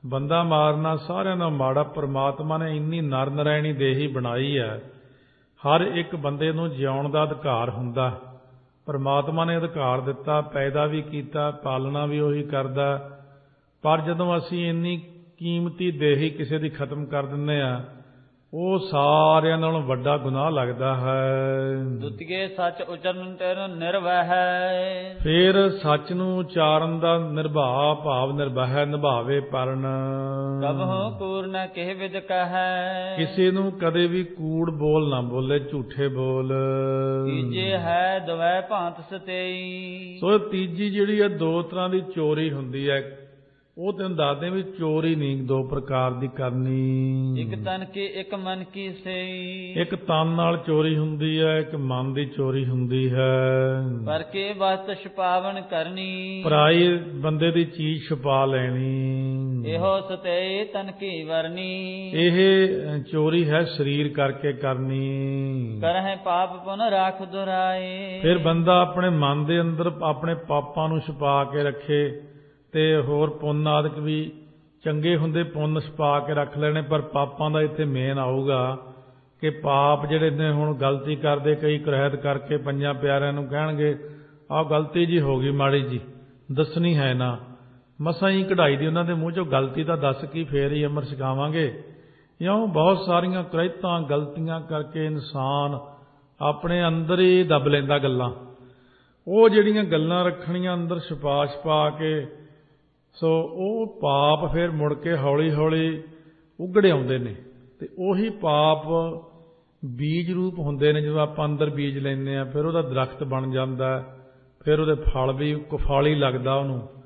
Speaker 2: ਬੰਦਾ ਮਾਰਨਾ ਸਾਰਿਆਂ ਦਾ ਮਾੜਾ। ਪਰਮਾਤਮਾ ਨੇ ਇੰਨੀ ਨਰ ਨਰਾਇਣੀ ਦੇਹੀ ਬਣਾਈ ਹੈ, ਹਰ ਇੱਕ ਬੰਦੇ ਨੂੰ ਜਿਉਣ ਦਾ ਅਧਿਕਾਰ ਹੁੰਦਾ। ਪਰਮਾਤਮਾ ਨੇ ਅਧਿਕਾਰ ਦਿੱਤਾ, ਪੈਦਾ ਵੀ ਕੀਤਾ, ਪਾਲਣਾ ਵੀ ਉਹੀ ਕਰਦਾ। ਪਰ ਜਦੋਂ ਅਸੀਂ ਇੰਨੀ ਕੀਮਤੀ ਦੇਹੀ ਕਿਸੇ ਦੀ ਖਤਮ ਕਰ ਦਿੰਦੇ ਆ, ਉਹ ਸਾਰਿਆਂ ਨਾਲੋਂ ਵੱਡਾ ਗੁਨਾਹ ਲੱਗਦਾ ਹੈ।
Speaker 1: ਦੁਤੀਏ ਸੱਚ ਉਚਰਨ ਤੈਨੂੰ ਨਿਰਵਹਿ ਹੈ।
Speaker 2: ਫਿਰ ਸੱਚ ਨੂੰ ਉਚਾਰਨ ਦਾ ਨਿਰਭਾ ਭਾਵ ਨਿਰਭੈ ਨਿਭਾਵੇ ਪਰਨ।
Speaker 1: ਕਬਹੁ ਕੂੜ ਨ ਕਿਹ ਵਿਦ ਕਹੈ।
Speaker 2: ਕਿਸੇ ਨੂੰ ਕਦੇ ਵੀ ਕੂੜ ਬੋਲ ਨਾ ਬੋਲੇ, ਝੂਠੇ ਬੋਲ।
Speaker 1: ਤੀਜੇ ਹੈ ਦਵੈ ਭਾਂਤ ਸਤੇਈ।
Speaker 2: ਸੋ ਤੀਜੀ ਜਿਹੜੀ ਹੈ ਦੋ ਤਰ੍ਹਾਂ ਦੀ ਚੋਰੀ ਹੁੰਦੀ ਹੈ। ਉਹ ਤੈਨੂੰ ਦੱਸਦੇ ਵੀ ਚੋਰੀ ਨਹੀਂ ਦੋ ਪ੍ਰਕਾਰ ਦੀ ਕਰਨੀ।
Speaker 1: ਇੱਕ ਤਨ ਕੀ ਇੱਕ ਮਨ ਕੀ ਸਈ।
Speaker 2: ਇੱਕ ਤਨ ਨਾਲ ਚੋਰੀ ਹੁੰਦੀ ਹੈ, ਇੱਕ ਮਨ ਦੀ ਚੋਰੀ ਹੁੰਦੀ ਹੈ।
Speaker 1: ਪਰ ਕੇ ਵਸਤ ਛੁਪਾਵਨ ਕਰਨੀ।
Speaker 2: ਪਰਾਈ ਬੰਦੇ ਦੀ ਚੀਜ਼ ਛੁਪਾ ਲੈਣੀ।
Speaker 1: ਇਹੋ ਸਤੇਈ ਤਨ ਕੀ ਵਰਨੀ।
Speaker 2: ਇਹ ਚੋਰੀ ਹੈ ਸਰੀਰ ਕਰਕੇ ਕਰਨੀ।
Speaker 1: ਕਰਹਿ ਪਾਪ ਪੁਨ ਰਾਖ ਦੁਰਾਏ।
Speaker 2: ਫਿਰ ਬੰਦਾ ਆਪਣੇ ਮਨ ਦੇ ਅੰਦਰ ਆਪਣੇ ਪਾਪਾਂ ਨੂੰ ਛੁਪਾ ਕੇ ਰੱਖੇ, ਤੇ ਹੋਰ ਪੁੰਨ ਆਦਿਕ ਵੀ ਚੰਗੇ ਹੁੰਦੇ ਪੁੰਨ ਛੁਪਾ ਕੇ ਰੱਖ ਲੈਣੇ। ਪਰ ਪਾਪਾਂ ਦਾ ਇੱਥੇ ਮੇਨ ਆਊਗਾ ਕਿ ਪਾਪ ਜਿਹੜੇ ਨੇ ਹੁਣ ਗਲਤੀ ਕਰਦੇ, ਕਈ ਕੁਰਹਿਤ ਕਰਕੇ ਪੰਜਾਂ ਪਿਆਰਿਆਂ ਨੂੰ ਕਹਿਣਗੇ ਆਹ ਗਲਤੀ ਜੀ ਹੋ ਗਈ ਮਾੜੀ ਜੀ, ਦੱਸਣੀ ਹੈ ਨਾ। ਮਸਾਂ ਹੀ ਕਢਾਈ ਦੀ ਉਹਨਾਂ ਦੇ ਮੂੰਹ ਚੋਂ ਗਲਤੀ ਤਾਂ ਦੱਸ ਕੀ ਫੇਰ ਹੀ ਅਮਰ ਛਕਾਵਾਂਗੇ। ਇਉਂ ਬਹੁਤ ਸਾਰੀਆਂ ਕੁਰਹਿਤਾਂ ਗਲਤੀਆਂ ਕਰਕੇ ਇਨਸਾਨ ਆਪਣੇ ਅੰਦਰ ਹੀ ਦੱਬ ਲੈਂਦਾ ਗੱਲਾਂ। ਉਹ ਜਿਹੜੀਆਂ ਗੱਲਾਂ ਰੱਖਣੀਆਂ ਅੰਦਰ ਛੁਪਾ ਛੁਪਾ ਕੇ, ਸੋ ਉਹ ਪਾਪ ਫਿਰ ਮੁੜ ਕੇ ਹੌਲੀ ਹੌਲੀ ਉਗੜ ਆਉਂਦੇ ਨੇ। ਤੇ ਉਹੀ ਪਾਪ ਬੀਜ ਰੂਪ ਹੁੰਦੇ ਨੇ। ਜਦੋਂ ਆਪਾਂ ਅੰਦਰ ਬੀਜ ਲੈਂਦੇ ਹਾਂ, ਫਿਰ ਉਹਦਾ ਦਰਖਤ ਬਣ ਜਾਂਦਾ, ਫਿਰ ਉਹਦੇ ਫਲ ਵੀ ਕੁਫਾਲੀ ਲੱਗਦਾ ਉਹਨੂੰ।